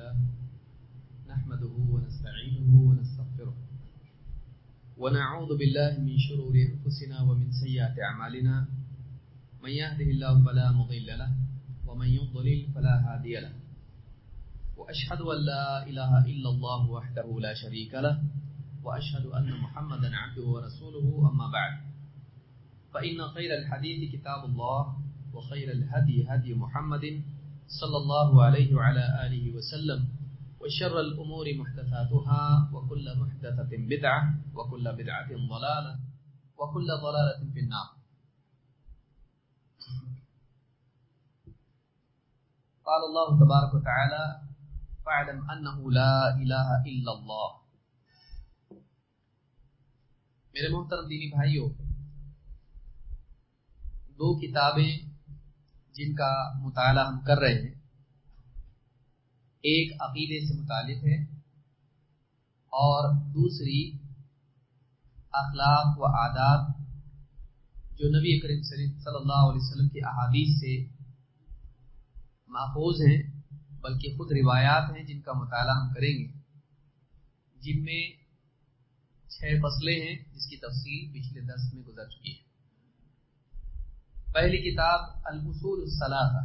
لله نحمده ونستعينه ونستغفره ونعوذ بالله من شرور أنفسنا ومن سيئات أعمالنا من يهده الله فلا مضل له ومن يضلل فلا هادي له وأشهد أن لا إله إلا الله وحده لا شريك له وأشهد أن محمدا عبده ورسوله أما بعد فإن خير الحديث كتاب الله وخير الهدي هدي محمد صلى الله عليه وعلى آله وسلم وشر الأمور محدثاتها وكل محدثة بدعة وكل بدعة ضلالة وكل ضلالة في النار. قال الله تبارك وتعالى فاعلم أنه لا إله إلا الله. میرے محترم دینی بھائیوں، دو کتابیں جن کا مطالعہ ہم کر رہے ہیں، ایک عقیدے سے متعلق ہے اور دوسری اخلاق و آداب جو نبی کریم صلی اللہ علیہ وسلم کی احادیث سے ماخوذ ہیں، بلکہ خود روایات ہیں جن کا مطالعہ ہم کریں گے، جن میں 6 فصلیں ہیں جس کی تفصیل پچھلے درس میں گزر چکی ہے. پہلی کتاب الاصول الثلاثہ،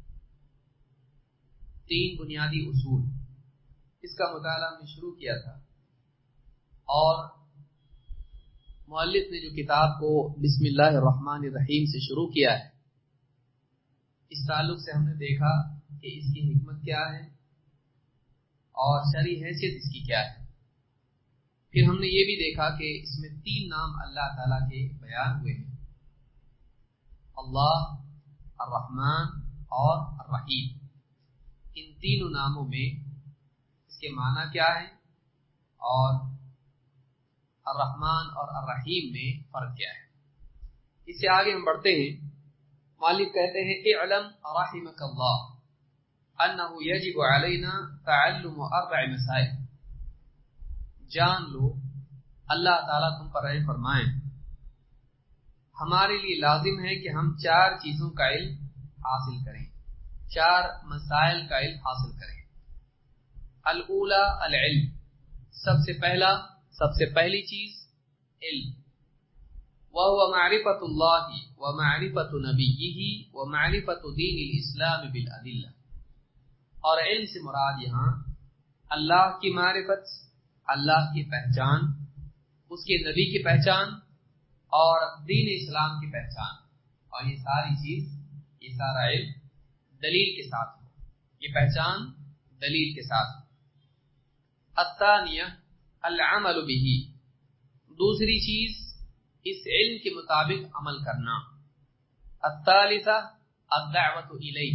3 بنیادی اصول، اس کا مطالعہ ہم نے شروع کیا تھا اور مؤلف نے جو کتاب کو بسم اللہ الرحمن الرحیم سے شروع کیا ہے، اس تعلق سے ہم نے دیکھا کہ اس کی حکمت کیا ہے اور شرعی حیثیت اس کی کیا ہے. پھر ہم نے یہ بھی دیکھا کہ اس میں 3 نام اللہ تعالیٰ کے بیان ہوئے ہیں، اللہ، الرحمن اور الرحیم. ان تینوں ناموں میں اس کے معنی کیا ہے اور الرحمن اور الرحیم میں فرق کیا ہے. اس سے آگے ہم بڑھتے ہیں. مالک کہتے ہیں اعلم رحمک اللہ انہ یجب علینا تعلم 4 مسائل. جان لو، اللہ تعالیٰ تم پر رحم فرمائیں، ہمارے لیے لازم ہے کہ ہم 4 چیزوں کا علم حاصل کریں، 4 مسائل کا علم حاصل کریں. الاولی العلم، سب سے پہلی چیز علم. وهو معرفت اللہ ومعرفت نبیہ ومعرفت دین الاسلام بالادلہ. اور علم سے مراد یہاں اللہ کی معرفت، اللہ کی پہچان، اس کے نبی کی پہچان اور دین اسلام کی پہچان. اور یہ ساری چیز، یہ سارا علم دلیل کے ساتھ ہو، یہ پہچان دلیل کے ساتھ. الثانیہ العمل بہ، دوسری چیز اس علم کے مطابق عمل کرنا. الثالثہ الدعوۃ الیہ،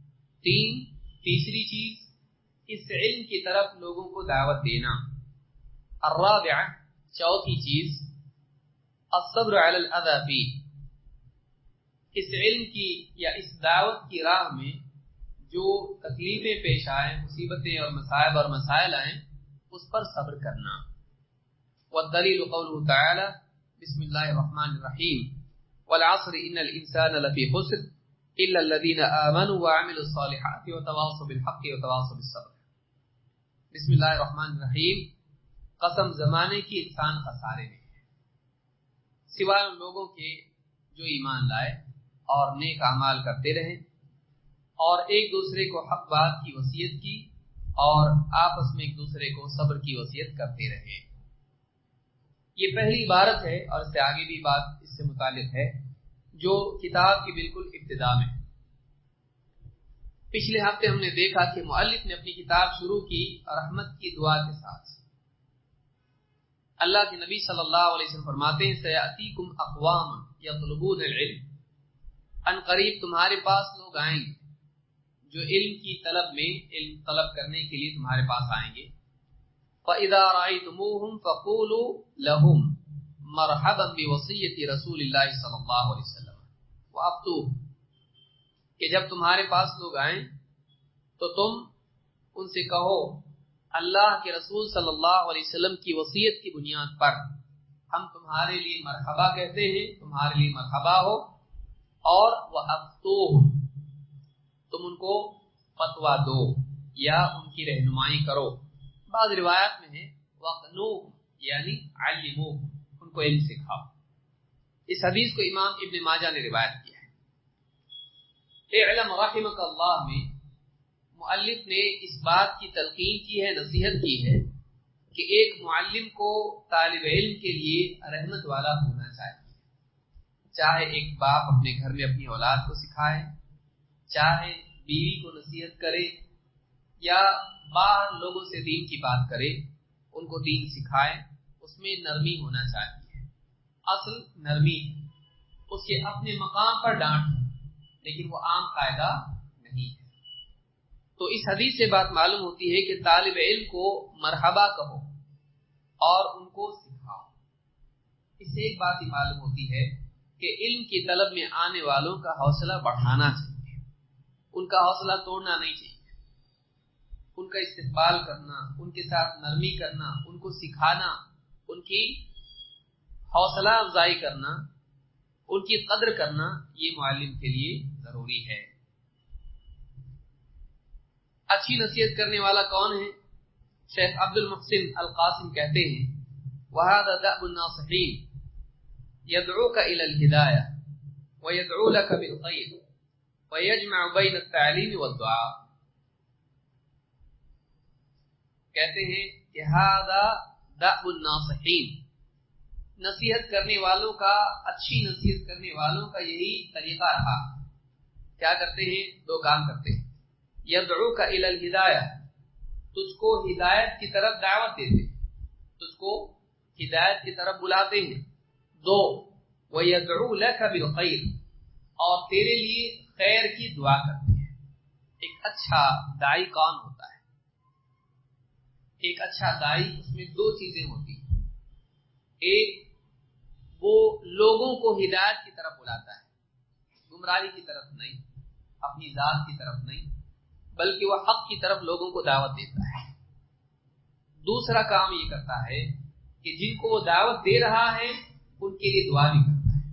تیسری چیز اس علم کی طرف لوگوں کو دعوت دینا. الرابعہ، چوتھی چیز الصبر علی الاذی فیہ، اس علم کی یا اس دعوت کی راہ میں جو تکلیفیں پیش آئیں، مصیبتیں اور مصائب اور مسائل آئیں، اس پر صبر کرنا. والدلیل قوله تعالی بسم اللہ الرحمن الرحیم والعصر ان الانسان لفی خسر الا الذین آمنوا وعملوا الصالحات وتواصوا بالحق وتواصوا بالصبر. بسم اللہ الرحمن الرحیم، قسم زمانے کی انسان خسارے میں ہے، سوائے ان لوگوں کے جو ایمان لائے اور نیک اعمال کرتے رہے اور ایک دوسرے کو حق بات کی وصیت کی اور آپس میں ایک دوسرے کو صبر کی وصیت کرتے رہے. یہ پہلی عبارت ہے اور اس سے آگے بھی بات اس سے متعلق ہے جو کتاب کی بالکل ابتدا میں. پچھلے ہفتے ہم نے دیکھا کہ مؤلف نے اپنی کتاب شروع کی رحمت کی دعا کے ساتھ. اللہ کے نبی صلی اللہ علیہ وسلم فرماتے ہیں سیأتیکم اقوام یطلبون العلم، ان قریب تمہارے پاس لوگ آئیں گے جو علم کی طلب میں، علم طلب کرنے کے لیے تمہارے پاس آئیں گے. فَإِذَا رَأَيْتُمُوهُمْ فَقُولُوا لَهُمْ مَرْحَبًا بِوَصِيَّةِ رسول اللہ صلی اللہ علیہ وسلم وَأَبْتُوهُ، کہ جب تمہارے پاس لوگ آئیں تو تم ان سے کہو اللہ کے رسول صلی اللہ علیہ وسلم کی وصیت کی بنیاد پر ہم تمہارے لیے مرحبا کہتے ہیں، تمہارے لیے مرحبا ہو. اور وَأَفْتُوهُمْ، تم ان کو فتویٰ دو یا ان کی رہنمائی کرو. بعض روایات میں ہے وقنو یعنی علمو، ان کو علم سکھاؤ. اس حدیث کو امام ابن ماجہ نے روایت کیا ہے. اعلم رحمک اللہ میں مؤلف نے اس بات کی تلقین کی ہے، نصیحت کی ہے کہ ایک معلم کو طالب علم کے لیے رحمت والا ہونا چاہیے. چاہے ایک باپ اپنے گھر میں اپنی اولاد کو سکھائے، چاہے بیوی کو نصیحت کرے، یا باہر لوگوں سے دین کی بات کرے، ان کو دین سکھائے، اس میں نرمی ہونا چاہیے. اصل نرمی، اس کے اپنے مقام پر ڈانٹ ہے، لیکن وہ عام قاعدہ نہیں ہے. تو اس حدیث سے بات معلوم ہوتی ہے کہ طالب علم کو مرحبا کہو اور ان کو سکھاؤ. اس سے ایک بات ہی معلوم ہوتی ہے کہ علم کی طلب میں آنے والوں کا حوصلہ بڑھانا چاہیے، ان کا حوصلہ توڑنا نہیں چاہیے. ان کا استقبال کرنا، ان کے ساتھ نرمی کرنا، ان کو سکھانا، ان کی حوصلہ افزائی کرنا، ان کی قدر کرنا، یہ معلم کے لیے ضروری ہے. اچھی نصیحت کرنے والا کون ہے؟ شیخ عبد المحسن القاسم کہتے ہیں وَهَذَا دَأْبُ النَّاصِحِينَ يَدْعُوكَ إِلَى الْهِدَايَةِ وَيَدْعُو لَكَ بِالْخَيْرِ وَيَجْمَعُ بَيْنَ التَّعْلِيمِ وَالدُّعَاءِ. کہتے ہیں کہ هَذَا دَأْبُ النَّاصِحِينَ، نصیحت کرنے والوں کا، اچھی نصیحت کرنے والوں کا یہی طریقہ رہا. کیا کرتے ہیں؟ دو کام کرتے ہیں. یدعوک الی الہدایہ، تجھ کو ہدایت کی طرف دعوت دیتے ہیں، تجھ کو ہدایت کی طرف بلاتے ہیں. دو، ویدعو لک بالخیر، اور تیرے لیے خیر کی دعا کرتے ہیں. ایک اچھا داعی کون ہوتا ہے؟ ایک اچھا داعی، اس میں دو چیزیں ہوتی ہیں. ایک، وہ لوگوں کو ہدایت کی طرف بلاتا ہے، گمراہی کی طرف نہیں، اپنی ذات کی طرف نہیں، بلکہ وہ حق کی طرف لوگوں کو دعوت دیتا ہے. دوسرا کام یہ کرتا ہے کہ جن کو وہ دعوت دے رہا ہے ان کے لیے دعا بھی کرتا ہے.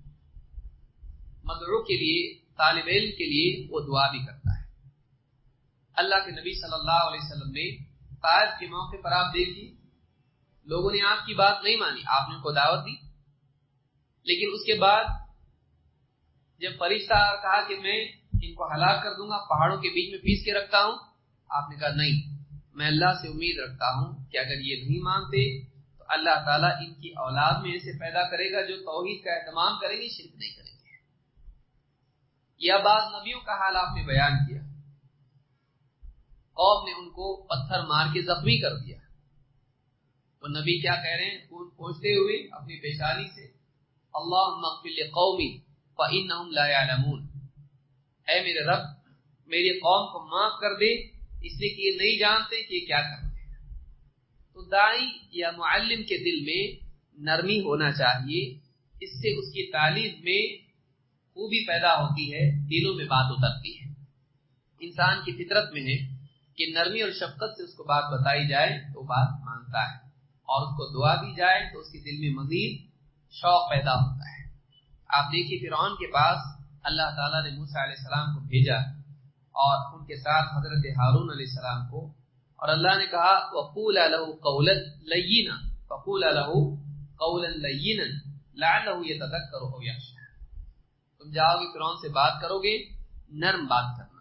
مدعو کے لیے، طالب علم کے لیے وہ دعا بھی کرتا ہے. اللہ کے نبی صلی اللہ علیہ وسلم نے طائف کے موقع پر آپ دیکھیے، لوگوں نے آپ کی بات نہیں مانی، آپ نے ان کو دعوت دی، لیکن اس کے بعد جب فرشتہ کہا کہ میں ان کو ہلاک کر دوں گا، پہاڑوں کے بیچ میں پیس کے رکھتا ہوں، آپ نے کہا نہیں، میں اللہ سے امید رکھتا ہوں کہ اگر یہ نہیں مانتے تو اللہ تعالیٰ ان کی اولاد میں ایسے پیدا کرے گا جو توحید کا اہتمام کریں گے، شرک نہیں کریں گے. یا بعض نبیوں کا حال آپ نے بیان کیا، قوم نے ان کو پتھر مار کے زخمی کر دیا. وہ نبی کیا کہہ رہے ہیں؟ پوچھتے ہوئے اپنی پیشانی سے اللہم اغفر لقومی فإنہم لا يعلمون، اے میرے رب میری قوم کو معاف کر دے اس لیے کہ یہ نہیں جانتے کہ یہ کیا کر رہے ہیں. تو داعی یا معلم کے دل میں نرمی ہونا چاہیے، اس سے اس کی تعلیم میں خوبی پیدا ہوتی ہے، دلوں میں بات اترتی ہے. انسان کی فطرت میں ہے کہ نرمی اور شفقت سے اس کو بات بتائی جائے تو بات مانتا ہے، اور اس کو دعا دی جائے تو اس کے دل میں مزید شوق پیدا ہوتا ہے. آپ دیکھیے فرعون کے پاس اللہ تعالیٰ نے موسیٰ علیہ السلام کو بھیجا اور ان کے ساتھ حضرت ہارون علیہ السلام کو، اور اللہ نے کہا وَقُولَا لَهُ قَوْلًا لَيِّنًا فَقُولَا لَهُ قَوْلًا لَيِّنًا لَعَلَّهُ يَتَذَكَّرُ أَوْ يَخْشَىٰ. تم جاؤ گے فرعون سے بات کرو گے، نرم بات کرنا،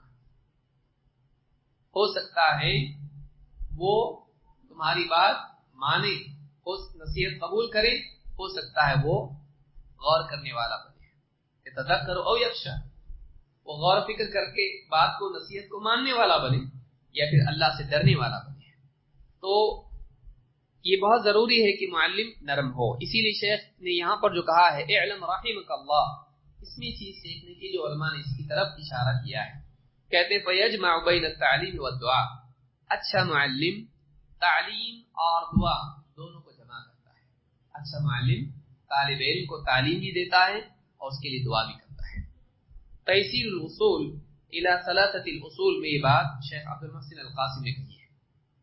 ہو سکتا ہے وہ تمہاری بات مانے، وہ نصیحت قبول کرے، ہو سکتا ہے وہ غور کرنے والا بنے. یتذکر او یخشی، وہ غور فکر کر کے بات کو، نصیحت کو ماننے والا بنے یا پھر اللہ سے ڈرنے والا بنے. تو یہ بہت ضروری ہے کہ معلم نرم ہو. اسی لیے شیخ نے یہاں پر جو کہا ہے اعلم رحمک اللہ، اس میں چیز سیکھنے کی جو علماء نے اس کی طرف اشارہ کیا ہے. کہتے فیجمع بین التعلیم والدعاء، اچھا معلم تعلیم اور دعا دونوں کو جمع کرتا ہے. اچھا معلم طالب علم کو تعلیم بھی دیتا ہے اور اس کے لیے دعا بھی کرتا ہے. تیسیر الوصول الى ثلاثه الاصول میں یہ بات شیخ عبد المحسن القاسم نے کہی ہے.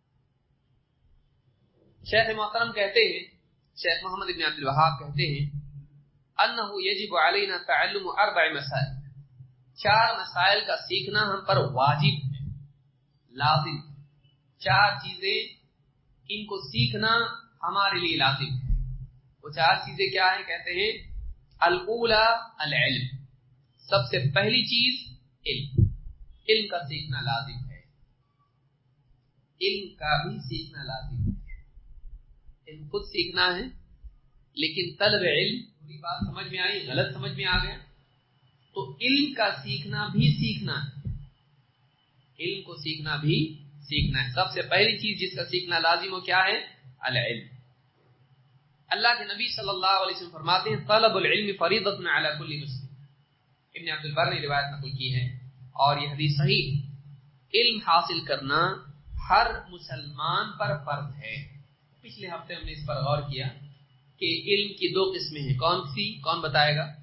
شیخ محترم کہتے ہیں، شیخ محمد بن عبد الوہاب کہتے ہیں انه يجب علينا تعلم 4 مسائل، 4 مسائل کا سیکھنا ہم پر واجب ہے. لازم. 4 چیزیں ان کو سیکھنا ہمارے لیے لازم ہے. وہ 4 چیزیں کیا ہیں؟ کہتے ہیں الاولی العلم. سب سے پہلی چیز علم. علم کا سیکھنا لازم ہے. علم کا بھی سیکھنا لازم ہے. علم خود سیکھنا ہے، لیکن طلب علم، پوری بات سمجھ میں آئی؟ غلط سمجھ میں آ گیا تو علم کا سیکھنا بھی سیکھنا ہے. علم کو سیکھنا بھی سیکھنا ہے. سب سے پہلی چیز جس کا سیکھنا لازم ہو کیا ہے؟ العلم. اللہ کے نبی صلی اللہ علیہ وسلم فرماتے ہیں طلب العلم فریضۃ علی کل مسلم. ابن عبد البر نے روایت نقل کی ہے اور یہ حدیث صحیح. علم حاصل کرنا ہر مسلمان پر فرض ہے. پچھلے ہفتے ہم نے اس پر غور کیا کہ علم کی 2 قسمیں ہیں. کون سی؟ کون بتائے گا؟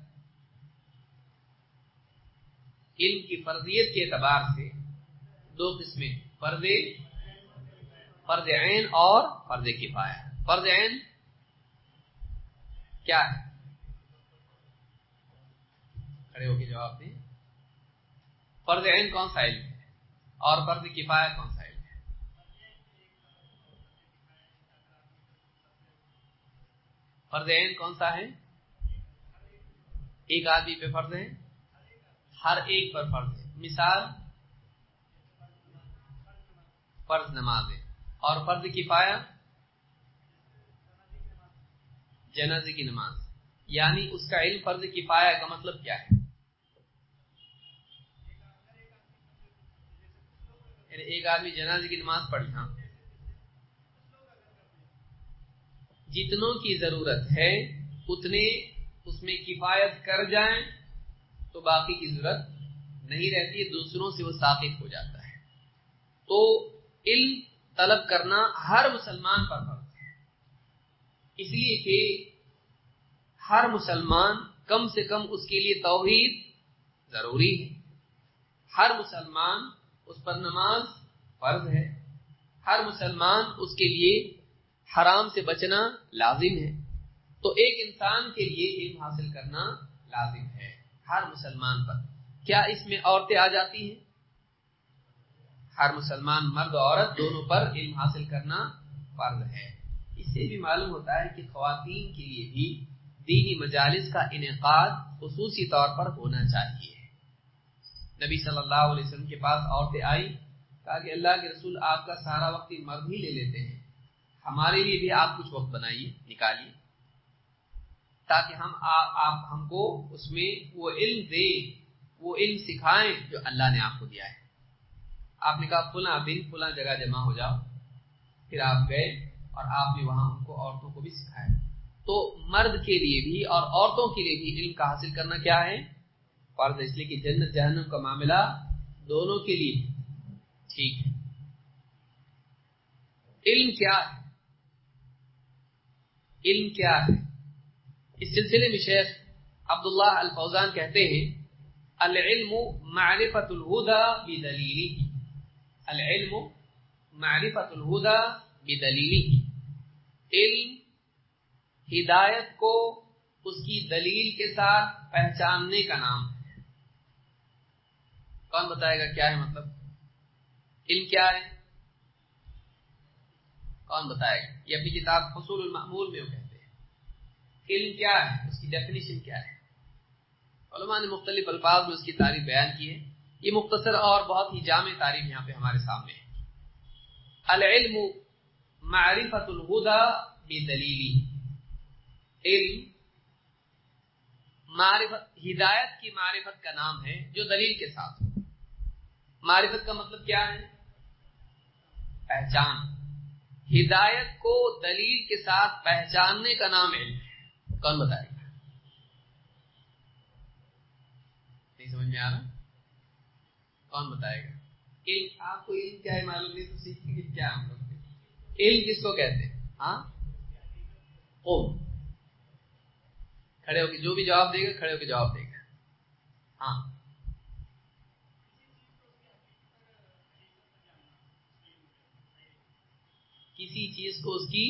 علم کی فرضیت کے اعتبار سے 2 قسمیں، فرض عین اور فرض کفایہ. فرض عین کیا ہے؟ کھڑے ہو کے جواب دیں. فرض عین کون سا علم ہے اور فرض کفایہ کون سا علم ہے؟ فرض عین کون سا ہے؟ ایک آدمی پہ فرض ہے، ہر ایک پر فرض ہے. مثال فرض نماز ہے. اور فرض کفایہ جنازے کی نماز. یعنی اس کا علم فرض کفایہ کا مطلب کیا ہے؟ یعنی ایک آدمی جنازے کی نماز پڑھی، ہاں، جتنوں کی ضرورت ہے اتنے اس میں کفایت کر جائیں تو باقی کی ضرورت نہیں رہتی ہے، دوسروں سے وہ ساقط ہو جاتا ہے. تو علم طلب کرنا ہر مسلمان پر فرض ہے، اس لیے کہ ہر مسلمان کم سے کم اس کے لیے توحید ضروری ہے. ہر مسلمان اس پر نماز فرض ہے. ہر مسلمان اس کے لیے حرام سے بچنا لازم ہے. تو ایک انسان کے لیے علم حاصل کرنا لازم ہے ہر مسلمان پر. کیا اس میں عورتیں آ جاتی ہیں؟ ہر مسلمان مرد و عورت دونوں پر علم حاصل کرنا فرض ہے. اس سے بھی معلوم ہوتا ہے کہ خواتین کے لیے بھی دینی مجالس کا انعقاد خصوصی طور پر ہونا چاہیے. نبی صلی اللہ علیہ وسلم کے پاس عورتیں آئی، کہا کہ اللہ کے رسول آپ کا سارا وقت مرد ہی لے لیتے ہیں، ہمارے لیے بھی آپ کچھ وقت بنائیے، نکالیے، تاکہ آپ ہم کو اس میں وہ علم دیں، وہ علم سکھائیں جو اللہ نے آپ کو دیا ہے. آپ نے کہا فلاں دن فلاں جگہ جمع ہو جاؤ. پھر آپ گئے اور آپ نے وہاں ان کو عورتوں کو بھی سکھایا. تو مرد کے لیے بھی اور عورتوں کے لیے بھی علم کا حاصل کرنا کیا ہے؟ فرض. اس لیے کہ جنت جہنم کا معاملہ دونوں کے لیے ٹھیک ہے. علم کیا ہے؟ علم کیا ہے؟ اس سلسلے میں شیخ عبداللہ الفوزان کہتے ہیں العلم معرفت الہدی بدلیلہ. العلم معرفت الہدی بدلیلہ. علم ہدایت کو اس کی دلیل کے ساتھ پہچاننے کا نام ہے. کون بتائے گا کیا ہے مطلب؟ علم کیا ہے؟ کون بتائے گا؟ یہ اپنی کتاب حصول المأمول میں وہ کہتے ہیں. علم کیا ہے؟ اس کی ڈیفینیشن کیا ہے؟ علماء نے مختلف الفاظ میں اس کی تعریف بیان کی ہے. یہ مختصر اور بہت ہی جامع تعریف یہاں پہ ہمارے سامنے ہے. العلم معرفت الہدی بدلیلہ. علم معرفت، ہدایت کی معرفت کا نام ہے جو دلیل کے ساتھ ہو. معرفت کا مطلب کیا ہے؟ پہچان. ہدایت کو دلیل کے ساتھ پہچاننے کا نام علم ہے. کون بتائے گا؟ نہیں سمجھ میں آ رہا؟ کون بتائے گا؟ علم، آپ کو علم کیا ہے معلوم نہیں تو سیکھیں گے کیا ہم لوگ؟ علم کس کو کہتے ہیں؟ ہاں، قوم. کھڑے ہو کے جو بھی جواب دے گا کھڑے ہو کے جواب دے گا. ہاں، کسی چیز کو اس کی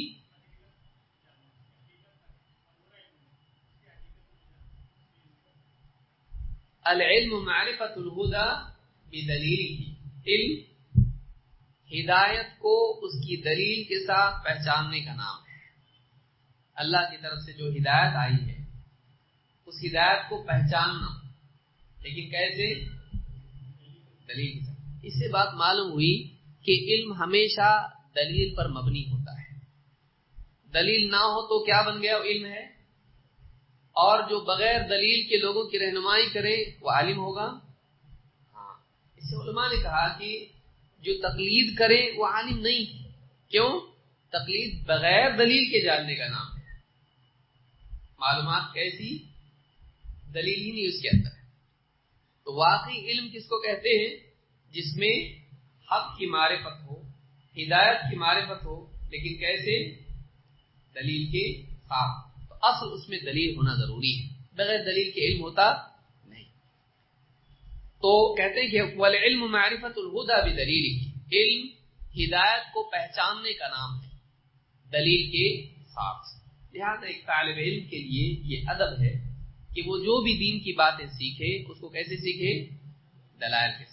العلم معرفت الہدی بدلیلہ. علم ہدایت کو اس کی دلیل کے ساتھ پہچاننے کا نام ہے۔ اللہ کی طرف سے جو ہدایت آئی ہے اس ہدایت کو پہچاننا، لیکن کیسے؟ دلیل کے ساتھ۔ اس سے بات معلوم ہوئی کہ علم ہمیشہ دلیل پر مبنی ہوتا ہے۔ دلیل نہ ہو تو کیا بن گیا؟ وہ علم ہے۔ اور جو بغیر دلیل کے لوگوں کی رہنمائی کرے وہ عالم ہوگا؟ ہاں۔ اس سے علماء نے کہا کہ جو تقلید کرے وہ عالم نہیں ہے۔ کیوں؟ تقلید بغیر دلیل کے جاننے کا نام ہے۔ معلومات کیسی؟ دلیل ہی نہیں اس کے اندر ہے۔ تو واقعی علم کس کو کہتے ہیں؟ جس میں حق کی معرفت ہو، ہدایت کی معرفت ہو، لیکن کیسے؟ دلیل کے ساتھ۔ تو اصل اس میں دلیل ہونا ضروری ہے، بغیر دلیل کے علم ہوتا نہیں۔ تو کہتے ہیں کہ والعلم معرفت الہدی بدلیل، علم ہدایت کو پہچاننے کا نام ہے دلیل کے ساتھ۔ لہذا ایک طالب علم کے لیے یہ ادب ہے کہ وہ جو بھی دین کی باتیں سیکھے اس کو کیسے سیکھے؟ دلائل کے ساتھ۔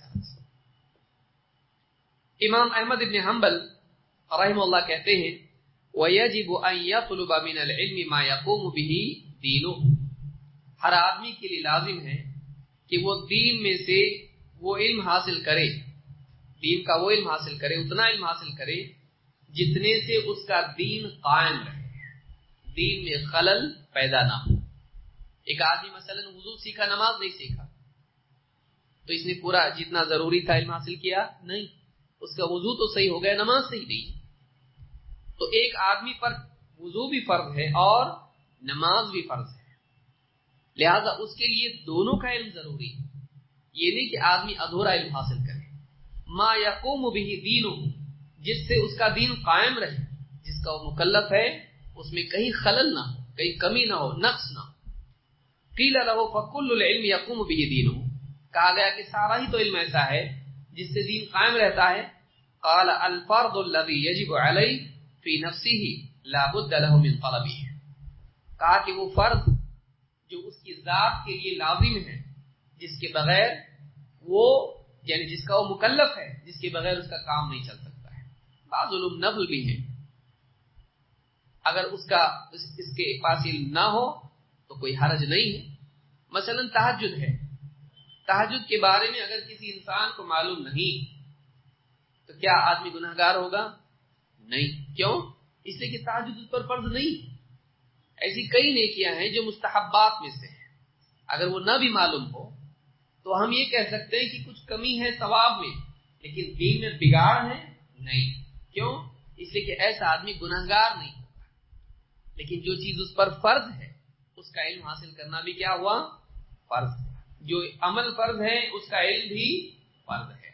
امام احمد بن حنبل رحمہ اللہ کہتے ہیں وَيَجِبُ أَن يَطْلُبَ مِنَ الْعِلْمِ مَا يَقُومُ بِهِ دِينُهُ، ہر آدمی کے لیے لازم ہے کہ وہ دین میں سے وہ علم حاصل کرے، دین کا وہ علم حاصل کرے، اتنا علم حاصل کرے جتنے سے اس کا دین قائم رہے، دین میں خلل پیدا نہ ہو۔ ایک آدمی مثلا وضو سیکھا، نماز نہیں سیکھا، تو اس نے پورا جتنا ضروری تھا علم حاصل کیا نہیں، اس کا وضو تو صحیح ہو گیا، نماز صحیح نہیں۔ تو ایک آدمی پر وضو بھی فرض ہے اور نماز بھی فرض ہے، لہذا اس کے لیے دونوں کا علم ضروری ہے۔ یہ نہیں کہ آدمی ادھورا علم حاصل کرے۔ ما یقوم بہ دینہ، جس سے اس کا دین قائم رہے، جس کا وہ مکلف ہے اس میں کہیں خلل نہ ہو، کہیں کمی نہ ہو، نقص نہ ہو۔ قیل لہ فکل العلم یقوم بہ دینہ، کہا گیا کہ سارا ہی تو علم ایسا ہے جس سے دین قائم رہتا ہے۔ قال الفرض الذي يجب علی فی نفسه لا بد له من طلبه، کہا کہ وہ فرض جو اس کی ذات کے لیے لازم ہے، جس کے بغیر وہ یعنی جس کا وہ مکلف ہے، جس کے بغیر اس کا کام نہیں چل سکتا ہے۔ بعض علوم نفل بھی ہیں، اگر اس کے پاس علم نہ ہو تو کوئی حرج نہیں ہے۔ مثلا تہجد ہے، تہجد کے بارے میں اگر کسی انسان کو معلوم نہیں تو کیا آدمی گناہگار ہوگا؟ نہیں۔ کیوں؟ اس لیے کہ تہجد اس پر فرض نہیں۔ ایسی کئی نیکیاں ہیں جو مستحبات میں سے ہیں، اگر وہ نہ بھی معلوم ہو تو ہم یہ کہہ سکتے ہیں کہ کچھ کمی ہے ثواب میں، لیکن دین میں بگاڑ ہے نہیں۔ کیوں؟ اس لیے کہ ایسا آدمی گناہگار نہیں ہوگا۔ لیکن جو چیز اس پر فرض ہے اس کا علم حاصل کرنا بھی کیا ہوا؟ فرض۔ جو عمل فرض ہے اس کا علم بھی فرض ہے۔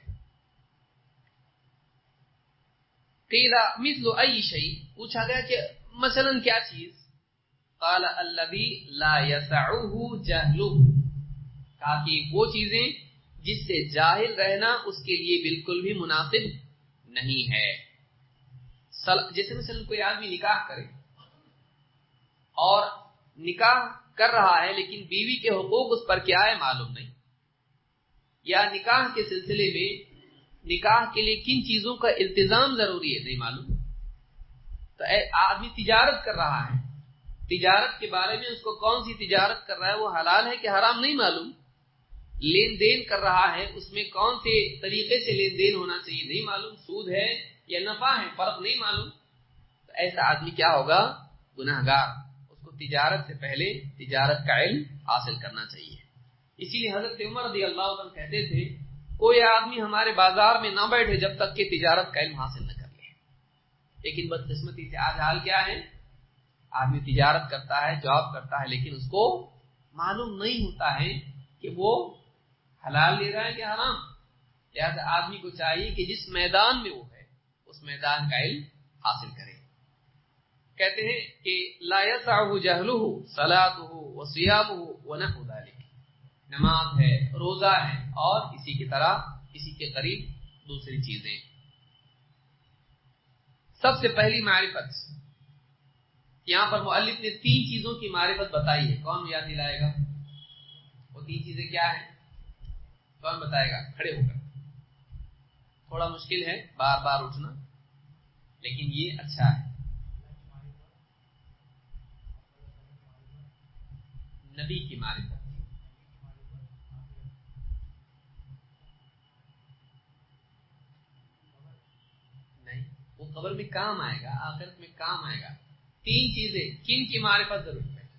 قیل مثل ای شیء، پوچھا گیا کہ مثلا کیا چیز؟ قال الذی لا یسعہ جہلہ، کہا کہ وہ چیزیں جس سے جاہل رہنا اس کے لیے بالکل بھی مناسب نہیں ہے۔ جیسے مثلا کوئی آدمی نکاح کرے اور نکاح کر رہا ہے لیکن بیوی کے حقوق اس پر کیا ہے معلوم نہیں، یا نکاح کے سلسلے میں نکاح کے لیے کن چیزوں کا التزام ضروری ہے نہیں معلوم۔ تو آدمی تجارت کر رہا ہے، تجارت کے بارے میں اس کو کون سی تجارت کر رہا ہے، وہ حلال ہے کہ حرام نہیں معلوم۔ لین دین کر رہا ہے، اس میں کون سے طریقے سے لین دین ہونا چاہیے نہیں معلوم، سود ہے یا نفع ہے فرق نہیں معلوم، تو ایسا آدمی کیا ہوگا؟ گناہگار۔ اس کو تجارت سے پہلے تجارت کا علم حاصل کرنا چاہیے۔ اسی لیے حضرت عمر رضی اللہ عنہ کہتے تھے کوئی آدمی ہمارے بازار میں نہ بیٹھے جب تک کہ تجارت کا علم حاصل نہ کر لے۔ لیکن بدقسمتی سے آج حال کیا ہے؟ آدمی تجارت کرتا ہے، جاب کرتا ہے، لیکن اس کو معلوم نہیں ہوتا ہے کہ وہ حلال لے رہا ہے کہ حرام۔ لہذا آدمی کو چاہیے کہ جس میدان میں وہ ہے اس میدان کا علم حاصل کرے۔ کہتے ہیں کہ لا یسعہ جہلہ صلاۃہ وصیامہ ونحو ذلک، نماز ہے، روزہ ہے اور اسی کی طرح اسی کے قریب دوسری چیزیں۔ سب سے پہلی معرفت، یہاں پر مؤلف نے 3 چیزوں کی معرفت بتائی ہے۔ کون یاد دلائے گا؟ وہ 3 چیزیں کیا ہیں؟ کون بتائے گا؟ کھڑے ہو کر تھوڑا مشکل ہے بار بار اٹھنا، لیکن یہ اچھا ہے. نبی کی معرفت، نہیں وہ قبر میں کام آئے گا، آخرت میں کام آئے گا. 3 چیزیں کن کی معرفت ضرورت ہے؟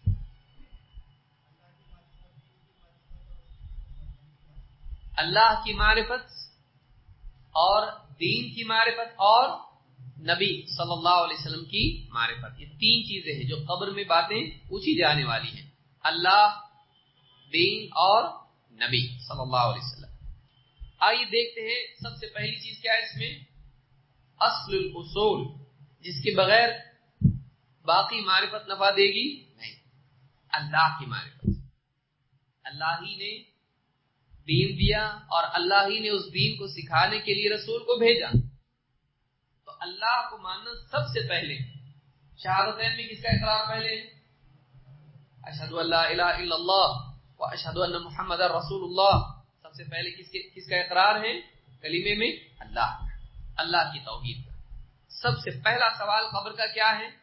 اللہ کی معرفت اور دین کی معرفت اور نبی صلی اللہ علیہ وسلم کی معرفت. یہ 3 چیزیں ہیں جو قبر میں باتیں پوچھی جانے والی ہیں، اللہ، دین اور نبی صلی اللہ علیہ وسلم. آئیے دیکھتے ہیں سب سے پہلی چیز کیا ہے اس میں، اصل الاصول، جس کے بغیر باقی معرفت نفع دے گی نہیں، اللہ کی معرفت. اللہ ہی نے دین دیا اور اللہ ہی نے اس دین کو سکھانے کے لیے رسول کو بھیجا. تو اللہ کو ماننا سب سے پہلے. شہادتین میں کس کا اقرار پہلے؟ اشہد ان لا الہ الا اللہ و اشہد ان محمد رسول اللہ. سب سے پہلے کس کا اقرار ہے کلمے میں؟ اللہ کی توحید کا. سب سے پہلا سوال قبر کا کیا ہے؟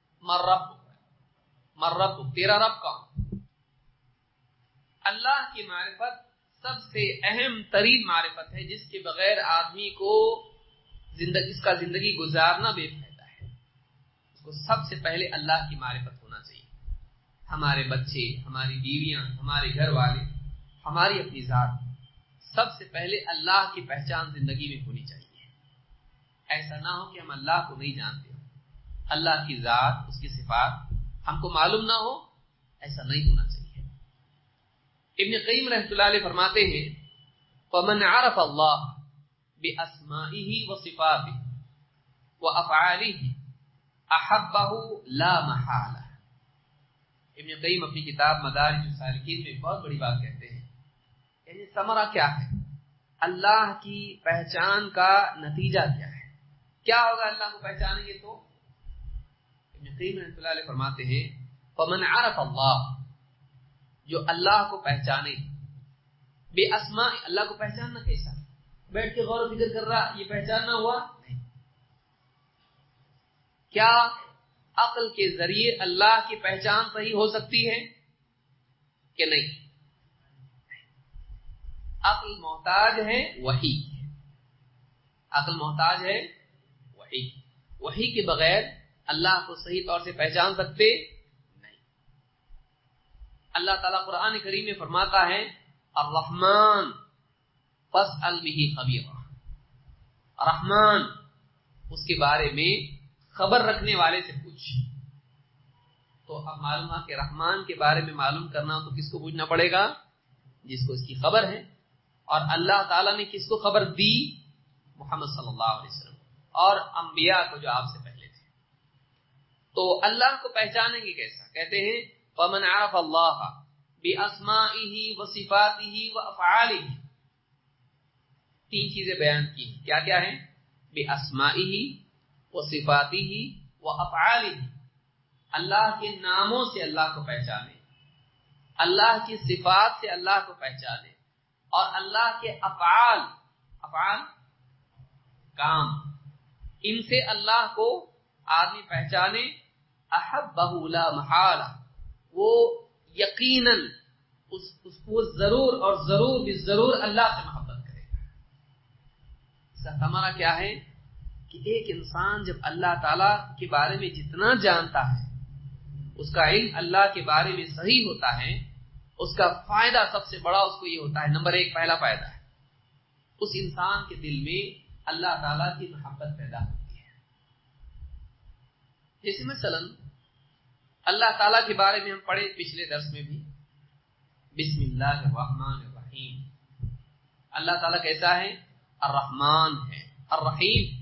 من رب، تیرا رب کون؟ اللہ کی معرفت سب سے اہم ترین معرفت ہے، جس کے بغیر آدمی کو اس کا زندگی گزارنا بے فائدہ ہے. اس کو سب سے پہلے اللہ کی معرفت ہونا چاہیے. ہمارے بچے، ہماری بیویاں، ہمارے گھر والے، ہماری اپنی ذات، سب سے پہلے اللہ کی پہچان زندگی میں ہونی چاہیے. ایسا نہ ہو کہ ہم اللہ کو نہیں جانتے ہو، اللہ کی ذات، اس کی صفات ہم کو معلوم نہ ہو، ایسا نہیں ہونا چاہیے. ابن قیم رحمۃ اللہ علیہ فرماتے ہیں فمن عرف اللہ باسمائہ وصفاتہ وافعالہ احبہ لا محالہ. ابن قیم اپنی کتاب مدارج السالکین میں بہت بڑی بات کہتے ہیں. یعنی ثمرہ کیا ہے؟ اللہ کی پہچان کا نتیجہ کیا ہے؟ کیا ہوگا اللہ کو پہچانیں گے تو؟ ابن قیم رحمۃ اللہ علیہ فرماتے ہیں فمن عرف اللہ، جو اللہ کو پہچانے، بے اسماء، اللہ کو پہچاننا کیسا؟ بیٹھ کے غور و فکر کر رہا یہ پہچاننا ہوا؟ نہیں. کیا عقل کے ذریعے اللہ کی پہچان صحیح ہو سکتی ہے کہ نہیں؟ عقل محتاج ہے وحی، عقل محتاج ہے وحی کے بغیر اللہ کو صحیح طور سے پہچان سکتے نہیں. اللہ تعالیٰ قرآن کریم میں فرماتا ہے الرحمن فاسأل بہ خبیرا. رحمان، اس کے بارے میں خبر رکھنے والے سے پوچھ. تو اب معلوم ہے کہ رحمان کے بارے میں معلوم کرنا تو کس کو پوچھنا پڑے گا؟ جس کو اس کی خبر ہے. اور اللہ تعالیٰ نے کس کو خبر دی؟ محمد صلی اللہ علیہ وسلم اور انبیاء کو جو آپ سے پہلے تھے. تو اللہ کو پہچانیں گے کیسا؟ کہتے ہیں فمن عرف اللہ باسمائہ وصفاتہ وافعالہ. 3 چیزیں بیان کی. کیا کیا ہیں؟ باسمائہ وصفاتہ وافعالہ. اللہ کے ناموں سے اللہ کو پہچانے، اللہ کی صفات سے اللہ کو پہچانے، اور اللہ کے افعال کام، ان سے اللہ کو آدمی پہچانے. احبہ لا محالہ، وہ یقیناً اس کو ضرور اور ضرور بھی ضرور اللہ سے محبت کرے گا. اس کا ثمرہ کیا ہے کہ ایک انسان جب اللہ تعالیٰ کے بارے میں جتنا جانتا ہے، اس کا علم اللہ کے بارے میں صحیح ہوتا ہے، اس کا فائدہ سب سے بڑا اس کو یہ ہوتا ہے. نمبر 1 پہلا فائدہ ہے اس انسان کے دل میں اللہ تعالیٰ کی محبت پیدا ہوتی ہے. جیسے مثلا اللہ تعالیٰ کے بارے میں ہم پڑھے پچھلے درس میں بھی، بسم اللہ الرحمن الرحیم. اللہ تعالیٰ کیسا ہے؟ الرحمن ہے، الرحیم،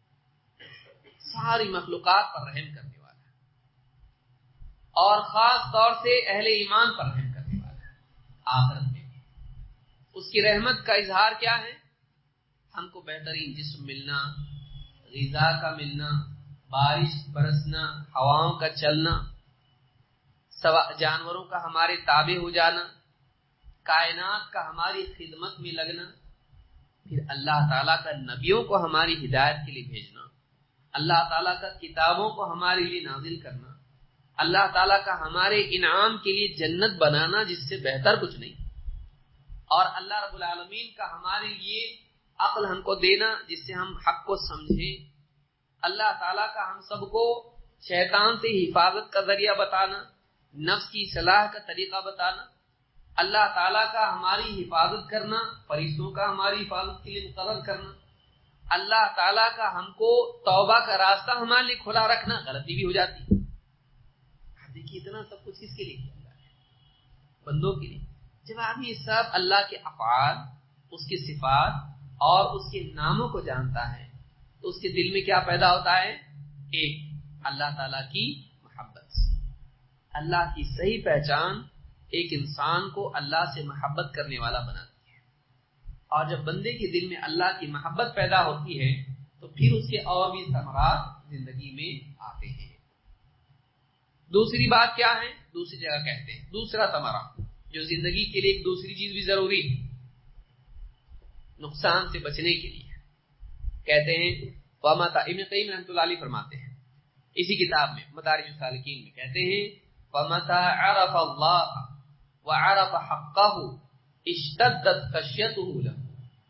ساری مخلوقات پر رحم کرنے والا ہے، اور خاص طور سے اہل ایمان پر رحم کرنے والا ہے. آخرت میں اس کی رحمت کا اظہار کیا ہے؟ ہم کو بہترین جسم ملنا، غذا کا ملنا، بارش برسنا، ہواؤں کا چلنا، جانوروں کا ہمارے تابع ہو جانا، کائنات کا ہماری خدمت میں لگنا، پھر اللہ تعالیٰ کا نبیوں کو ہماری ہدایت کے لیے بھیجنا، اللہ تعالیٰ کا کتابوں کو ہمارے لیے نازل کرنا، اللہ تعالیٰ کا ہمارے انعام کے لیے جنت بنانا جس سے بہتر کچھ نہیں، اور اللہ رب العالمین کا ہمارے لیے عقل ہم کو دینا جس سے ہم حق کو سمجھیں، اللہ تعالیٰ کا ہم سب کو شیطان سے حفاظت کا ذریعہ بتانا، نفس کی اصلاح کا طریقہ بتانا، اللہ تعالیٰ کا ہماری حفاظت کرنا، فرشتوں کا ہماری حفاظت کے لیے مقرر کرنا، اللہ تعالیٰ کا ہم کو توبہ کا راستہ ہمارے لیے کھلا رکھنا، غلطی بھی ہو جاتی ہے۔ دیکھیے اتنا سب کچھ کس کے لیے کیا اللہ ہے؟ بندوں کے لیے۔ جب آدمی سب اللہ کے افعال، اس کی صفات اور اس کے ناموں کو جانتا ہے تو اس کے دل میں کیا پیدا ہوتا ہے؟ ایک، اللہ تعالیٰ کی محبت۔ اللہ کی صحیح پہچان ایک انسان کو اللہ سے محبت کرنے والا بناتی ہے، اور جب بندے کے دل میں اللہ کی محبت پیدا ہوتی ہے تو پھر اس کے اور بھی ثمرات زندگی میں آتے ہیں۔ دوسری بات کیا ہے؟ دوسری جگہ کہتے ہیں دوسرا ثمرہ جو زندگی کے لیے ایک دوسری چیز بھی ضروری ہے نقصان سے بچنے کے لیے، کہتے ہیں ابن قیم رحمۃ اللہ علیہ فرماتے ہیں اسی کتاب میں مدارج السالکین میں، کہتے ہیں وَمَتَى عَرَفَ اللَّهَ وَعَرَفَ حَقَّهُ اشْتَدَّتْ خَشْيَتُهُ لَهُ۔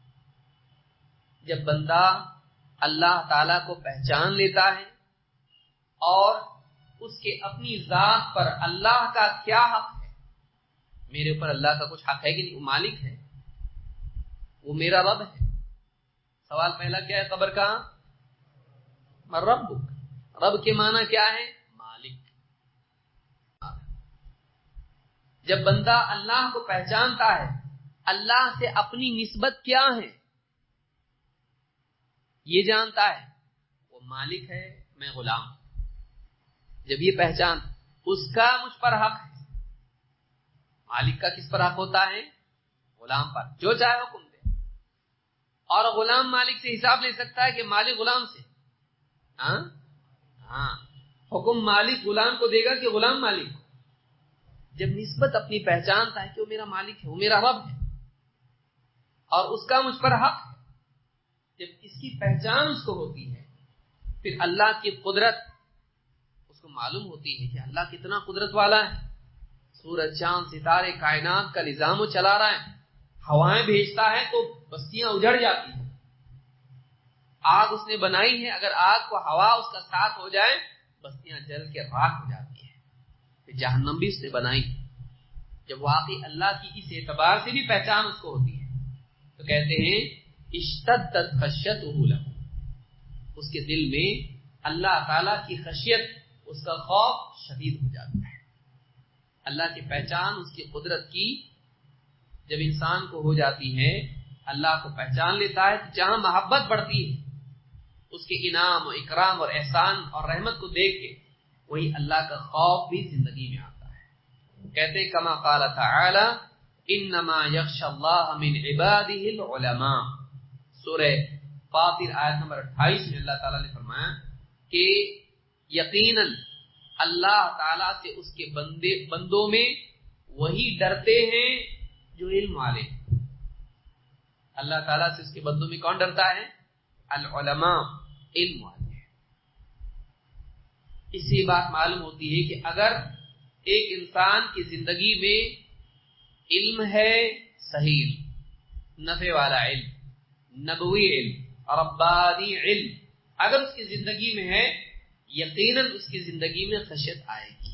جب بندہ اللہ تعالیٰ کو پہچان لیتا ہے اور اس کے اپنی ذات پر اللہ کا کیا حق ہے، میرے اوپر اللہ کا کچھ حق ہے کہ نہیں؟ وہ مالک ہے، وہ میرا رب ہے۔ سوال پہلا کیا ہے قبر کا؟ من ربک، رب کے معنی کیا ہے؟ مالک۔ جب بندہ اللہ کو پہچانتا ہے، اللہ سے اپنی نسبت کیا ہے یہ جانتا ہے، وہ مالک ہے، میں غلام۔ جب یہ پہچان اس کا مجھ پر حق ہے، مالک کا کس پر حق ہوتا ہے؟ غلام پر، جو چاہے حکم دے، اور غلام مالک سے حساب لے سکتا ہے کہ مالک غلام سے؟ ہاں، حکم مالک غلام کو دے گا کہ غلام مالک کو؟ جب نسبت اپنی پہچانتا ہے کہ وہ میرا مالک ہے، وہ میرا رب ہے اور اس کا مجھ پر حق ہے، جب اس کی پہچان اس کو ہوتی ہے پھر اللہ کی قدرت اس کو معلوم ہوتی ہے کہ اللہ کتنا قدرت والا ہے، سورج چاند ستارے کائنات کا نظام وہ چلا رہا ہے، ہوائیں بھیجتا ہے تو بستیاں اجڑ جاتی ہیں، آگ اس نے بنائی ہے، اگر آگ کو ہوا اس کا ساتھ ہو جائے بستیاں جل کے راکھ ہو جاتی ہیں، پھر جہنم بھی اس نے بنائی۔ جب واقعی اللہ کی اس اعتبار سے بھی پہچان اس کو ہوتی ہے تو کہتے ہیں اشتدت خشیتہ لہ، اس کے دل میں اللہ تعالی کی خشیت، اس کا خوف شدید ہو جاتا ہے۔ اللہ کی پہچان، اس کی قدرت کی جب انسان کو ہو جاتی ہے، اللہ کو پہچان لیتا ہے، جہاں محبت بڑھتی ہے اس کے انعام و اکرام اور احسان اور رحمت کو دیکھ کے وہی اللہ کا خوف بھی زندگی میں آتا ہے۔ کہتے ہیں کما قال تعالی انما یخشی اللہ من عباده العلماء، سورہ فاطر آیت نمبر 28 میں اللہ تعالیٰ نے فرمایا کہ یقیناً اللہ تعالیٰ سے اس کے بندوں میں وہی ڈرتے ہیں جو علم والے۔ اللہ تعالیٰ سے اس کے بندوں میں کون ڈرتا ہے؟ العلماء، علم والے۔ اس سے بات معلوم ہوتی ہے کہ اگر ایک انسان کی زندگی میں علم ہے، صحیح علم، نفع والا علم، نبوی علم، ربانی علم اگر اس کی زندگی میں ہے، یقیناً اس کی زندگی میں خشیت آئے گی۔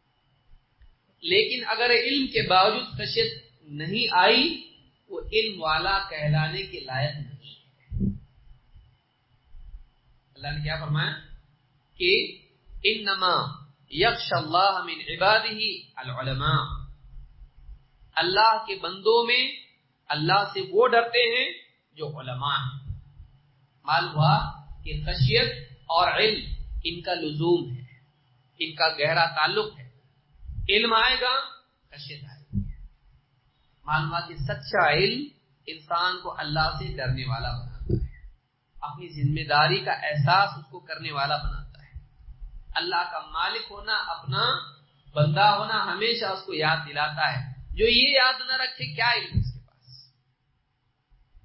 لیکن اگر علم کے باوجود خشیت نہیں آئی، وہ علم والا کہلانے کے لائق نہیں ہے۔ اللہ نے کیا فرمایا کہ انما یخشی اللہ من عباده العلماء، اللہ کے بندوں میں اللہ سے وہ ڈرتے ہیں جو علماء ہیں۔ معلوم ہوا کہ خشیت اور علم ان کا لزوم ہے، ان کا گہرا تعلق ہے۔ علم آئے گا، خشیت آئے گی۔ معلوم ہوا کہ سچا علم انسان کو اللہ سے ڈرنے والا بناتا ہے، اپنی ذمہ داری کا احساس اس کو کرنے والا بناتا ہے، اللہ کا مالک ہونا، اپنا بندہ ہونا ہمیشہ اس کو یاد دلاتا ہے۔ جو یہ یاد نہ رکھے کیا علم اس کے پاس؟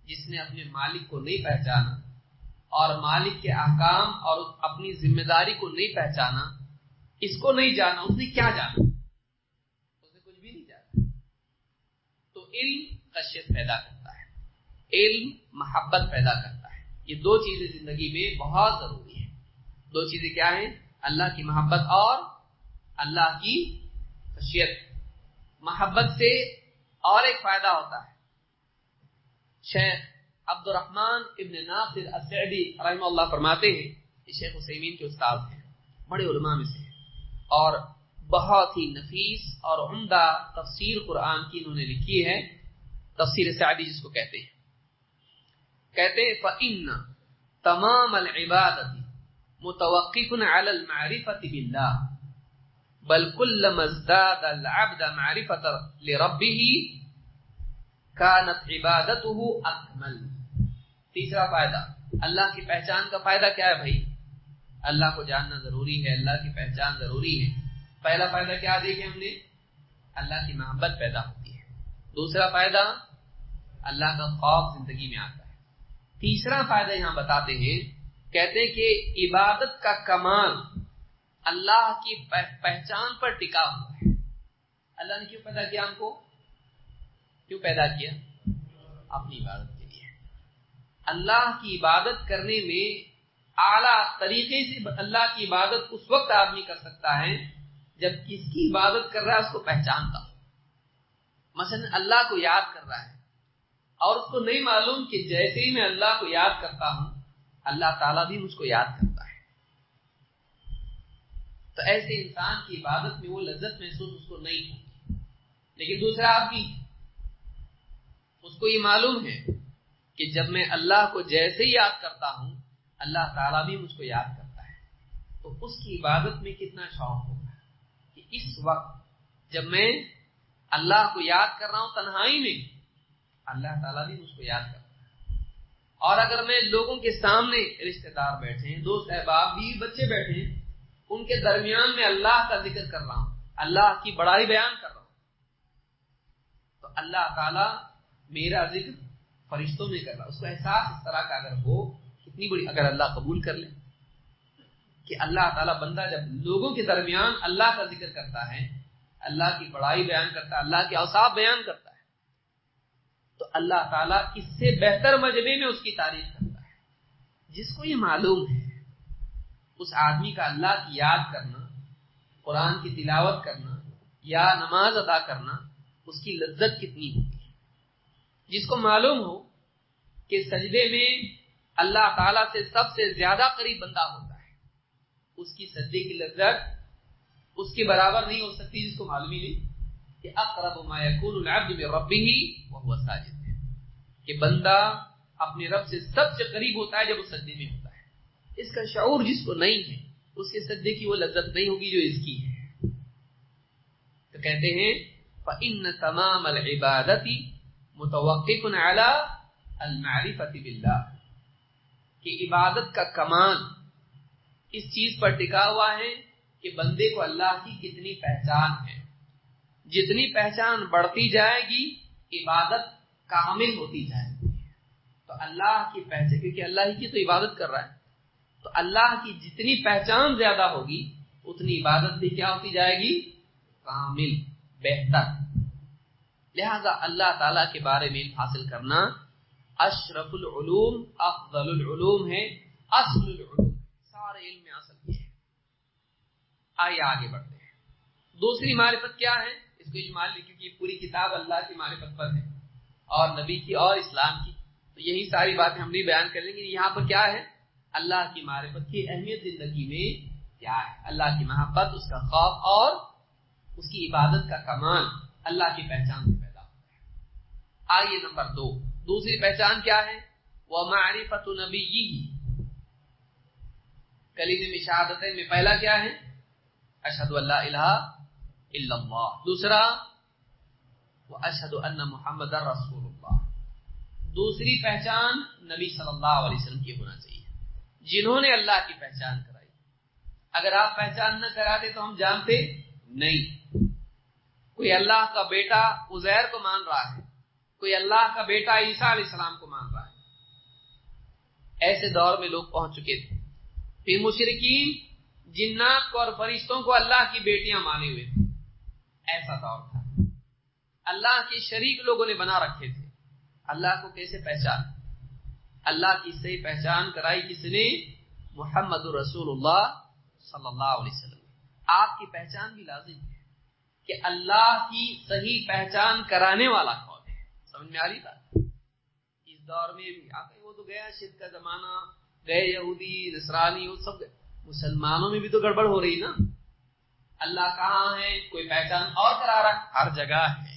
جس نے اپنے مالک کو نہیں پہچانا اور مالک کے احکام اور اپنی ذمہ داری کو نہیں پہچانا، اس کو نہیں جانا، اس نے کیا جانا؟ اس نے کچھ بھی نہیں جانا۔ تو علم خشیت پیدا کرتا ہے، علم محبت پیدا کرتا ہے۔ یہ دو چیزیں زندگی میں بہت ضروری ہیں۔ دو چیزیں کیا ہیں؟ اللہ کی محبت اور اللہ کی خشیت۔ محبت سے اور ایک فائدہ ہوتا ہے۔ شیخ عبد الرحمن ابن ناصر السعدی رحمہ اللہ فرماتے ہیں، یہ شیخ عثیمین کے استاد ہیں، بڑے علماء میں سے ہیں، اور بہت ہی نفیس اور عمدہ تفسیر قرآن کی انہوں نے لکھی ہے، تفسیر سعدی جس کو کہتے ہیں۔ کہتے ہیں فَإِنَّ تَمَامَ الْعِبَادَةِ مُتَوَقِّفٌ عَلَى الْمَعْرِفَةِ بِاللَّهِ بل كلما ازداد العبد معرفة لربه كانت عبادته اکمل۔ تیسرا فائدہ، اللہ کی پہچان کا فائدہ کیا ہے بھائی؟ اللہ کو جاننا ضروری ہے، اللہ کی پہچان ضروری ہے۔ پہلا فائدہ کیا دیکھیں ہم نے؟ اللہ کی محبت پیدا ہوتی ہے۔ دوسرا فائدہ، اللہ کا خوف زندگی میں آتا ہے۔ تیسرا فائدہ یہاں بتاتے ہیں، کہتے ہیں کہ عبادت کا کمال اللہ کی پہچان پر ٹکا ہوا ہے۔ اللہ نے کیوں پیدا کیا ہم کو؟ کیوں پیدا کیا؟ اپنی عبادت کے لیے۔ اللہ کی عبادت کرنے میں اعلیٰ طریقے سے اللہ کی عبادت اس وقت آدمی کر سکتا ہے جب کس کی عبادت کر رہا ہے اس کو پہچانتا ہو۔ مثلا اللہ کو یاد کر رہا ہے اور اس کو نہیں معلوم کہ جیسے ہی میں اللہ کو یاد کرتا ہوں اللہ تعالیٰ بھی مجھ کو یاد کرتا ہے، تو ایسے انسان کی عبادت میں وہ لذت محسوس اس کو نہیں ہوتی۔ لیکن دوسرا آدمی، اس کو یہ معلوم ہے کہ جب میں اللہ کو جیسے ہی یاد کرتا ہوں اللہ تعالیٰ بھی مجھ کو یاد کرتا ہے، تو اس کی عبادت میں کتنا شوق ہوگا کہ اس وقت جب میں اللہ کو یاد کر رہا ہوں تنہائی میں اللہ تعالیٰ بھی مجھ کو یاد کرتا ہے۔ اور اگر میں لوگوں کے سامنے، رشتہ دار بیٹھے ہیں، دوست احباب، بیوی بچے بیٹھے ہیں، ان کے درمیان میں اللہ کا ذکر کر رہا ہوں، اللہ کی بڑائی بیان کر رہا ہوں، تو اللہ تعالیٰ میرا ذکر فرشتوں میں کر رہا ہے۔ اس کو احساس اس طرح کا اگر ہو، کتنی بڑی، اگر اللہ قبول کر لے کہ اللہ تعالیٰ بندہ جب لوگوں کے درمیان اللہ کا ذکر کرتا ہے، اللہ کی بڑائی بیان کرتا ہے، اللہ کے اوصاف بیان کرتا ہے، تو اللہ تعالیٰ اس سے بہتر مجمع میں اس کی تعریف کرتا ہے۔ جس کو یہ معلوم ہے اس آدمی کا اللہ کی یاد کرنا، قرآن کی تلاوت کرنا یا نماز ادا کرنا، اس کی لذت کتنی ہوتی ہے۔ جس کو معلوم ہو کہ سجدے میں اللہ تعالیٰ سے سب سے زیادہ قریب بندہ ہوتا ہے، اس کی سجدے کی لذت اس کے برابر نہیں ہو سکتی۔ جس کو معلوم ہی نہیں کہ اقرب ما یکون العبد من ربہ وهو ساجد، کہ بندہ اپنے رب سے سب سے قریب ہوتا ہے جب وہ سجدے میں ہوتا ہے۔ اس کا شعور جس کو نہیں ہے اس کے سجدے کی وہ لذت نہیں ہوگی جو اس کی ہے۔ تو کہتے ہیں فَإِنَّ تَمَامَ الْعِبَادَةِ مُتَوَقِّفٌ عَلَى الْمَعْرِفَةِ بِاللَّهِ، کہ عبادت کا کمال اس چیز پر ٹکا ہوا ہے کہ بندے کو اللہ کی کتنی پہچان ہے۔ جتنی پہچان بڑھتی جائے گی عبادت کامل ہوتی جائے گی۔ تو اللہ کی پہچان، کیونکہ اللہ ہی کی تو عبادت کر رہا ہے، تو اللہ کی جتنی پہچان زیادہ ہوگی اتنی عبادت بھی کیا ہوتی جائے گی؟ کامل، بہتر۔ لہذا اللہ تعالیٰ کے بارے میں علم حاصل کرنا اشرف العلوم، افضل العلوم ہے، اصل العلوم، سارے علم میں اصل یہ ہے۔ آئیے آگے بڑھتے ہیں۔ دوسری معرفت کیا ہے؟ اس کو اجمال لکھی کہ پوری کتاب اللہ کی معرفت پر ہے اور نبی کی اور اسلام کی، تو یہی ساری باتیں ہم نہیں بیان کریں گے۔ یہاں پر کیا ہے؟ اللہ کی معرفت کی اہمیت زندگی میں کیا ہے، اللہ کی محبت، اس کا خوف اور اس کی عبادت کا کمال اللہ کی پہچان سے پیدا ہوتا ہے۔ آئیے نمبر 2، دوسری پہچان کیا ہے؟ وَمَعْرِفَةُ نَبِيِّهِ، کلمہ میں شہادتین میں پہلا کیا ہے؟ اشہد ان لا الہ الا اللہ، دوسرا واشہد ان محمد رسول اللہ۔ دوسری پہچان نبی صلی اللہ علیہ وسلم کی ہونا چاہیے، جنہوں نے اللہ کی پہچان کرائی۔ اگر آپ پہچان نہ کراتے تو ہم جانتے نہیں۔ کوئی اللہ کا بیٹا عزیر کو مان رہا ہے، کوئی اللہ کا بیٹا عیسیٰ علیہ السلام کو مان رہا ہے، ایسے دور میں لوگ پہنچ چکے تھے. پھر مشرکین جنات کو اور فرشتوں کو اللہ کی بیٹیاں مانے ہوئے تھے. ایسا دور تھا. اللہ کے شریک لوگوں نے بنا رکھے تھے. اللہ کو کیسے پہچان؟ اللہ کی صحیح پہچان کرائی کس نے؟ محمد رسول اللہ صلی اللہ علیہ وسلم. آپ کی پہچان بھی لازم ہے کہ اللہ کی صحیح پہچان کرانے والا کون ہے. سمجھ میں آ رہی بات؟ اس دور میں بھی وہ تو گیا شرک کا زمانہ، گئے یہودی نصرانی، وہ سب مسلمانوں میں بھی تو گڑبڑ ہو رہی نا. اللہ کہاں ہے؟ کوئی پہچان اور کرا رہا ہے. ہر جگہ ہے،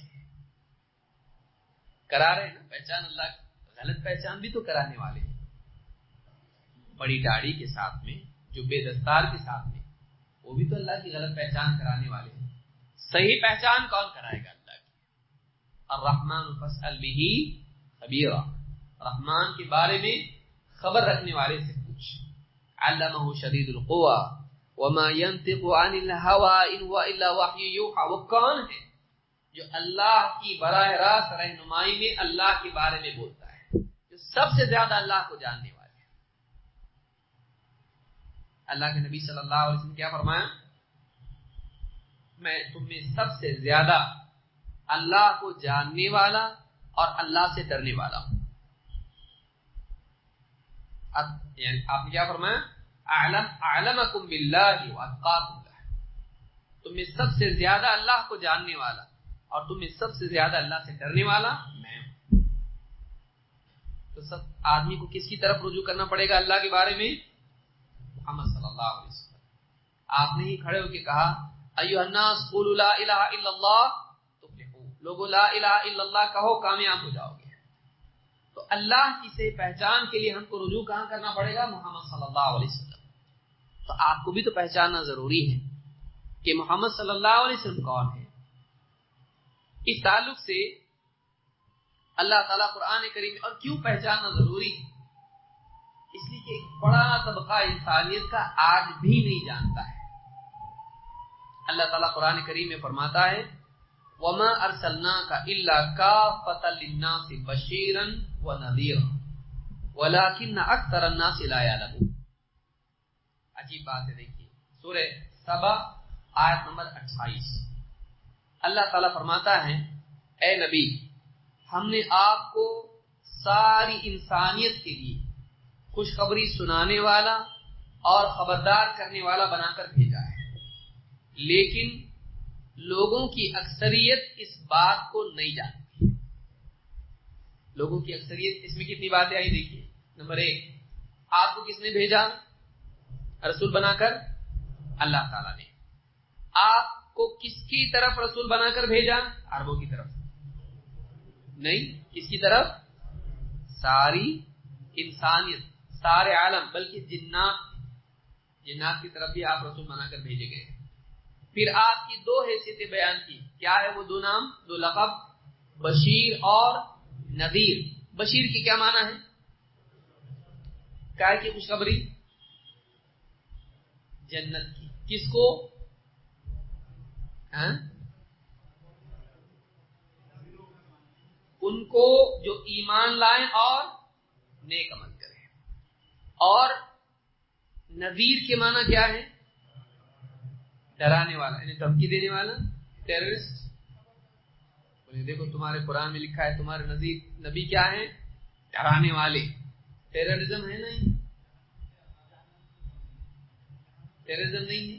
کرا رہے نا پہچان. اللہ غلط پہچان بھی تو کرانے والے ہیں. بڑی داڑھی کے ساتھ میں، جو بے دستار کے ساتھ میں، وہ بھی تو اللہ کی غلط پہچان کرانے والے ہیں. صحیح پہچان کون کرائے گا؟ اللہ کی. الرحمن فاسأل به خبیرا. رحمان کے بارے میں خبر رکھنے والے سے پوچھ. علمہ شدید القوى وما ينطق عن الهوى ان هو الا وحی یوحى. وہ کون ہے جو اللہ کی براہ راست رہنمائی میں اللہ کے بارے میں بولتا ہے، جو سب سے زیادہ اللہ کو جاننے والے ہیں. اللہ کے نبی صلی اللہ علیہ وسلم کیا فرمایا؟ میں تم میں سب سے زیادہ اللہ کو جاننے والا اور اللہ سے ڈرنے والا ہوں. یعنی آپ نے کیا فرمایا؟ اعلمکم باللہ واتقاکم لہ. تم میں سب سے زیادہ اللہ کو جاننے والا اور تم میں سب سے زیادہ اللہ سے ڈرنے والا میں ہوں. تو سب آدمی کو کس کی طرف رجوع کرنا پڑے گا اللہ کے بارے میں؟ محمد صلی اللہ علیہ وسلم. آپ نے ہی کھڑے ہو کے کہا ایھا الناس قولوا لا الہ الا اللہ تفلحوا. لوگوں لا الہ الا اللہ کہو کامیاب ہو جاؤ گے. تو اللہ کی سے پہچان کے لیے ہم کو رجوع کہاں کرنا پڑے گا؟ محمد صلی اللہ علیہ وسلم. تو آپ کو بھی تو پہچاننا ضروری ہے کہ محمد صلی اللہ علیہ وسلم کون ہے. اس تعلق سے اللہ تعالیٰ قرآن کریم اور کیوں پہچاننا ضروری ہے؟ اس لیے کہ ایک بڑا طبقہ انسانیت کا آج بھی نہیں جانتا ہے. اللہ تعالیٰ قرآن کریم میں فرماتا ہے وَمَا أَرْسَلْنَاكَ إِلَّا كَافَّةً لِلنَّاسِ بَشِيرًا وَنَذِيرًا وَلَكِنَّ أَكْثَرَ النَّاسِ لَا يَعْلَمُونَ. عجیب بات ہے. دیکھیے سورہ سبا آیت نمبر 28. اللہ تعالیٰ فرماتا ہے اے نبی ہم نے آپ کو ساری انسانیت کے لیے خوشخبری سنانے والا اور خبردار کرنے والا بنا کر بھیجا ہے، لیکن لوگوں کی اکثریت اس بات کو نہیں جانتی. لوگوں کی اکثریت اس میں کتنی باتیں آئی دیکھیے. نمبر 1، آپ کو کس نے بھیجا؟ رسول بنا کر اللہ تعالیٰ نے. آپ کو کس کی طرف رسول بنا کر بھیجا؟ عربوں کی طرف نہیں. کس کی طرف؟ ساری انسانیت، سارے عالم، بلکہ جنات کی طرف بھی آپ رسول بنا کر بھیجے گئے. پھر آپ کی 2 حیثیتیں بیان کی. کیا ہے وہ 2 نام، 2 لقب؟ بشیر اور نذیر. بشیر کی کیا معنی ہے؟ کیا کی خوشخبری؟ جنت کی. کس کو؟ ان کو جو ایمان لائیں اور نیک عمل کریں. اور نذیر کے معنی کیا ہے؟ ڈرانے والا، یعنی دھمکی دینے والا، ٹیررسٹ. دیکھو تمہارے قرآن میں لکھا ہے تمہارے نبی کیا ہے؟ ڈرانے والے. ٹیررزم ہے؟ نہیں، ٹیررزم نہیں ہے.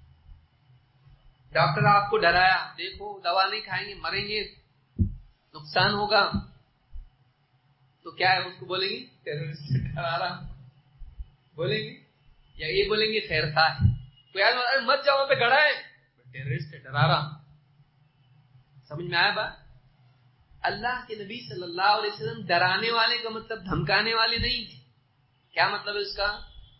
ڈاکٹر آپ کو ڈرایا، دیکھو دوا نہیں کھائیں گے مریں گے، نقصان ہوگا، تو کیا ہے اس کو بولیں گے؟ ٹیررسٹ ڈرا رہا بولیں گے، یا یہ بولیں گے خیر خواہ ہے. کوئی آدمی مت جاؤ وہاں پہ گڑا ہے، ٹیررسٹ ڈرا رہا. سمجھ میں آیا بات؟ اللہ کے نبی صلی اللہ علیہ وسلم ڈرانے والے کا مطلب دھمکانے والے نہیں ہے. کیا مطلب ہے اس کا؟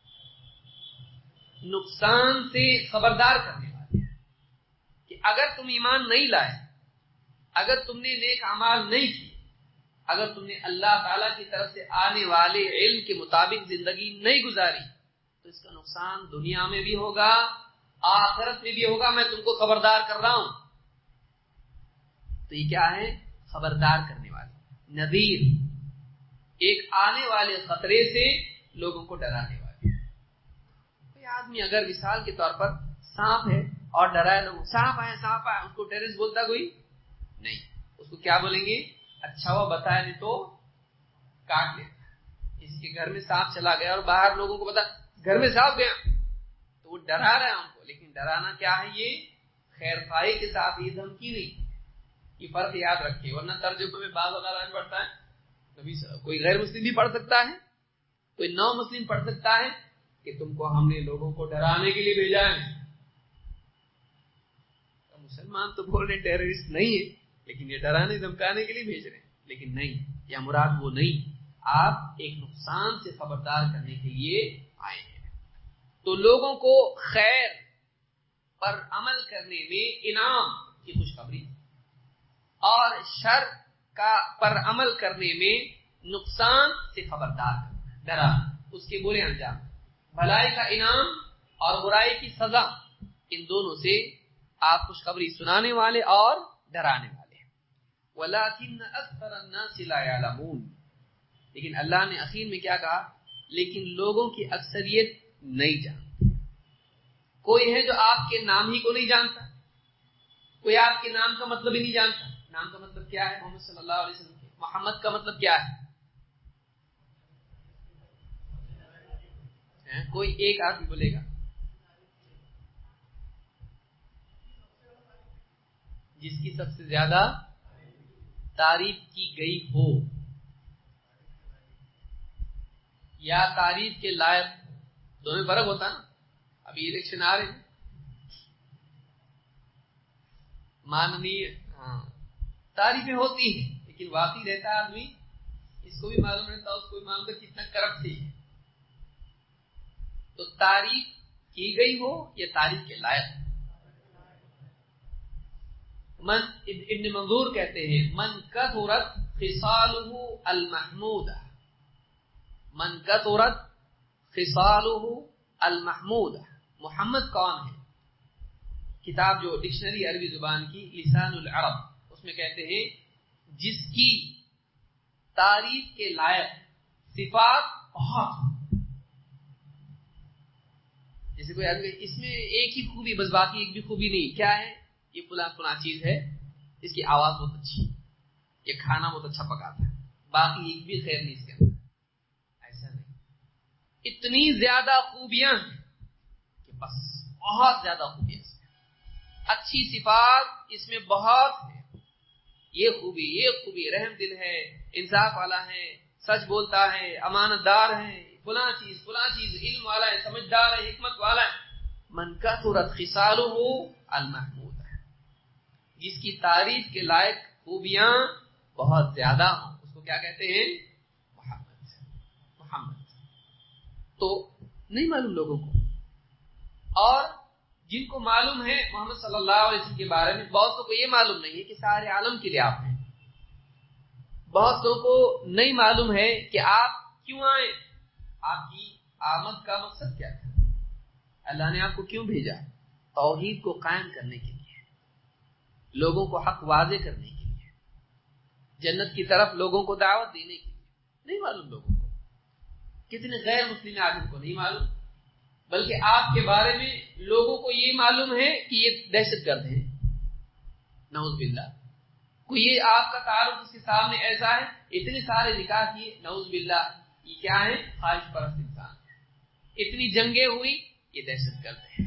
نقصان سے خبردار کرنے والے ہیں کہ اگر تم ایمان نہیں لائے، اگر تم نے نیک اعمال نہیں کی، اگر تم نے اللہ تعالیٰ کی طرف سے آنے والے علم کے مطابق زندگی نہیں گزاری تو اس کا نقصان دنیا میں بھی ہوگا، آخرت میں بھی ہوگا. میں تم کو خبردار کر رہا ہوں. تو یہ کیا ہے؟ خبردار کرنے والے. نذیر ایک آنے والے خطرے سے لوگوں کو ڈرانے والے. کوئی آدمی اگر مثال کے طور پر سانپ ہے اور ڈرائے لوگوں، سانپ آیا اس کو ٹیررسٹ بولتا کوئی نہیں. اس کو کیا بولیں گے؟ اچھا ہوا بتایا نہیں تو کاٹ لیتا. کسی کے گھر میں سانپ چلا گیا اور باہر لوگوں کو پتا گھر میں سانپ گیا تو وہ ڈرا رہا ہے ان کو، لیکن ڈرانا کیا ہے؟ یہ خیر خواہی کے ساتھ، یہ دھمکی نہیں. یہ فرق یاد رکھے، ورنہ ترجمے میں بعض اوقات پڑھتا ہے کبھی کوئی غیر مسلم بھی پڑھ سکتا ہے، کوئی نو مسلم پڑھ سکتا ہے کہ تم کو ہم نے لوگوں کو ڈرانے کے لیے بھیجا ہے. مسلمان تو بول رہے ٹیررسٹ نہیں ہے، لیکن یہ ڈرانے دھمکانے کے لیے بھیج رہے ہیں. لیکن نہیں، یا مراد وہ نہیں، آپ ایک نقصان سے خبردار کرنے کے لیے آئے ہیں. تو لوگوں کو خیر پر عمل کرنے میں انعام کی خوشخبری اور شر کا پر عمل کرنے میں نقصان سے خبردار کرنا، ڈرا اس کے برے انجام، بھلائی کا انعام اور برائی کی سزا، ان دونوں سے آپ خوشخبری سنانے والے اور ڈرانے والے ہیں. وَلَٰكِنَّ أَكْثَرَ النَّاسِ لَا يَعْلَمُونَ. لیکن اللہ نے اخیر میں کیا کہا؟ لیکن لوگوں کی اکثریت نہیں جانتی. کوئی ہے جو آپ کے نام ہی کو نہیں جانتا، کوئی آپ کے نام کا مطلب ہی نہیں جانتا. نام کا مطلب کیا ہے؟ محمد صلی اللہ علیہ وسلم. محمد کا مطلب کیا ہے؟ کوئی ایک آدمی بولے گا. جس کی سب سے زیادہ تعریف کی گئی ہو یا تعریف کے لائق، دونوں فرق ہوتا ہے نا. ابھی الیکشن آ رہے ہیں، ماننی تعریفیں ہوتی ہیں، لیکن واقعی رہتا آدمی، اس کو بھی معلوم رہتا اس کو بھی معلوم رہتا کتنا کرپٹ ہے. تو تعریف کی گئی ہو یا تعریف کے لائق. ابن منظور کہتے ہیں من کثرت خصالہ المحمودہ، من کثرت خصالہ المحمودہ. محمد کون ہے؟ کتاب جو ڈکشنری عربی زبان کی لسان العرب، اس میں کہتے ہیں جس کی تعریف کے لائق صفات بہت. جیسے کوئی آدمی اس میں ایک ہی خوبی بس باقی ایک بھی خوبی نہیں، کیا ہے؟ یہ فلاں فلاں چیز ہے، اس کی آواز بہت اچھی، یہ کھانا بہت اچھا پکاتا ہے، باقی ایک بھی خیر نہیں اس کے اندر. ایسا نہیں، اتنی زیادہ خوبیاں ہیں کہ بس بہت زیادہ خوبیاں اس میں، اچھی صفات اس میں بہت ہے. یہ خوبی رحم دل ہے، انصاف والا ہے، سچ بولتا ہے، امانت دار ہے، فلاں چیز علم والا ہے، سمجھدار ہے، حکمت والا ہے. من کثرت خصالہ المحمود، جس کی تعریف کے لائق خوبیاں بہت زیادہ ہوں، اس کو کیا کہتے ہیں؟ محمد. تو نہیں معلوم لوگوں کو، اور جن کو معلوم ہے محمد صلی اللہ علیہ وسلم کے بارے میں، بہت کو یہ معلوم نہیں ہے کہ سارے عالم کے لیے آپ ہیں. بہت کو نہیں معلوم ہے کہ آپ کیوں آئے، آپ کی آمد کا مقصد کیا تھا، اللہ نے آپ کو کیوں بھیجا؟ توحید کو قائم کرنے کے لیے، لوگوں کو حق واضح کرنے کے لیے، جنت کی طرف لوگوں کو دعوت دینے کے لیے. نہیں معلوم لوگوں کو. کتنے غیر مسلم آدمی کو نہیں معلوم، بلکہ آپ کے بارے میں لوگوں کو یہ معلوم ہے کہ یہ دہشت گرد ہیں، نعوذ باللہ. کوئی یہ آپ کا تعارف اس کے سامنے ایسا ہے، اتنے سارے نکاح کیے، نعوذ باللہ، یہ کیا ہے؟ خواہش پرست انسان. اتنی جنگیں ہوئی، یہ دہشت گرد ہے.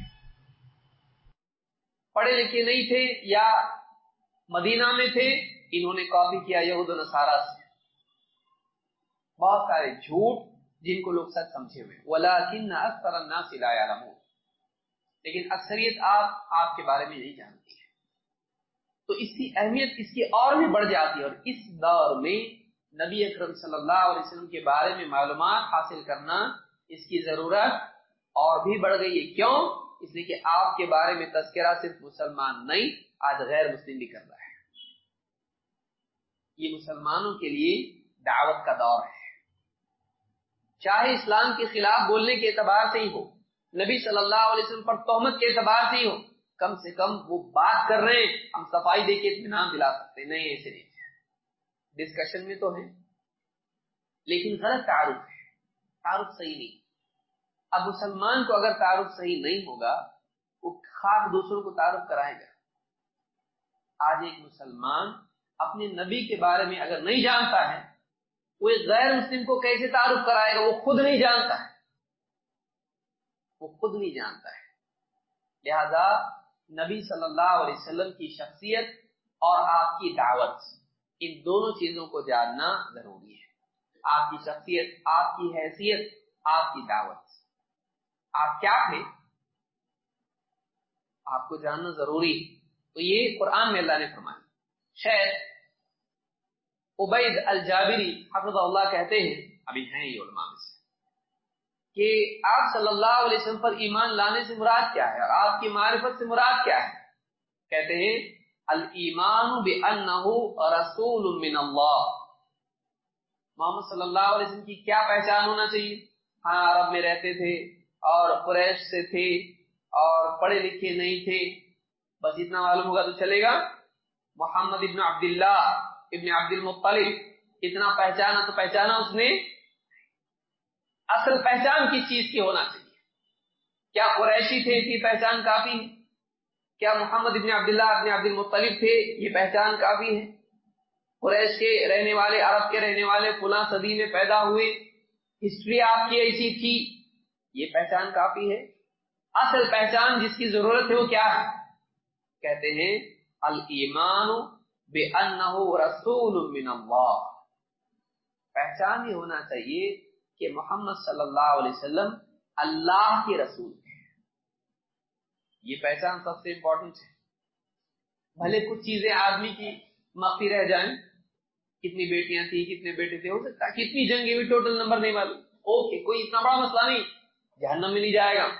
پڑھے لکھے نہیں تھے یا مدینہ میں تھے، انہوں نے کاپی کیا یہود و نصارہ سے. بہت سارے جھوٹ جن کو لوگ سچ سمجھے ہوئے. وَلَٰكِنَّ أَكْثَرَ النَّاسِ لَا يَعْلَمُونَ. لیکن اکثریت آپ کے بارے میں نہیں جانتی ہے. تو اس کی اہمیت اس کی اور بھی بڑھ جاتی ہے. اور اس دور میں نبی اکرم صلی اللہ علیہ وسلم کے بارے میں معلومات حاصل کرنا، اس کی ضرورت اور بھی بڑھ گئی ہے. کیوں؟ اس لیے کہ آپ کے بارے میں تذکرہ صرف مسلمان نہیں، آج غیر مسلم بھی کر رہا ہے. یہ مسلمانوں کے لیے دعوت کا دور ہے، چاہے اسلام کے خلاف بولنے کے اعتبار سے ہی ہو، نبی صلی اللہ علیہ وسلم پر تہمت کے اعتبار سے ہی ہو. کم سے کم وہ بات کر رہے ہیں، ہم صفائی دے کے اطمینان دلا سکتے. نہیں، ایسے نہیں، ڈسکشن میں تو ہے لیکن غلط تعارف ہے. تعارف صحیح نہیں. اب مسلمان کو اگر تعارف صحیح نہیں ہوگا وہ خاص دوسروں کو تعارف کرائے گا. آج ایک مسلمان اپنے نبی کے بارے میں اگر نہیں جانتا ہے وہ ایک غیر مسلم کو کیسے تعارف کرائے گا؟ وہ خود نہیں جانتا ہے، وہ خود نہیں جانتا ہے. لہذا نبی صلی اللہ علیہ وسلم کی شخصیت اور آپ کی دعوت، ان دونوں چیزوں کو جاننا ضروری ہے. آپ کی شخصیت، آپ کی حیثیت، آپ کی دعوت، آپ کیا تھے، آپ کو جاننا ضروری ہے. تو یہ قرآن میں اللہ نے فرمایا. شیخ عبید الجابری حفظہ اللہ کہتے ہیں، ابھی ہیں یہ علماء میں سے، کہ آپ صلی اللہ علیہ وسلم پر ایمان لانے سے مراد کیا ہے اور آپ کی معرفت سے مراد کیا ہے؟ کہتے ہیں الایمان بانہ رسول من اللہ. محمد صلی اللہ علیہ وسلم کی کیا پہچان ہونا چاہیے؟ ہاں عرب میں رہتے تھے اور قریش سے تھے اور پڑھے لکھے نہیں تھے، بس اتنا معلوم ہوگا تو چلے گا. محمد ابن عبداللہ ابن عبد المطلب، اتنا پہچانا تو پہچانا اس نے. اصل پہچان کس چیز کی ہونا چاہیے؟ کیا قریشی تھے اتنی پہچان کافی ہے؟ کیا محمد ابن عبداللہ ابن عبد المطلب تھے یہ پہچان کافی ہے؟ قریش کے رہنے والے، عرب کے رہنے والے، فلاں صدی میں پیدا ہوئے، ہسٹری آپ کی ایسی تھی، یہ پہچان کافی ہے؟ اصل پہچان جس کی ضرورت ہے وہ کیا ہے؟ کہتے ہیں الایمان بانہ رسول من اللہ. پہچان یہ ہونا چاہیے کہ محمد صلی اللہ علیہ وسلم اللہ کے رسول ہیں. یہ پہچان سب سے امپورٹنٹ ہے. بھلے کچھ چیزیں آدمی کی مخفی رہ جائیں، کتنی بیٹیاں تھیں، کتنے بیٹے تھے، ہو سکتا ہے کتنی جنگیں ہوئی، ٹوٹل نمبر نہیں معلوم، اوکے، کوئی اتنا بڑا مسئلہ نہیں، جہنم میں نہیں جائے گا.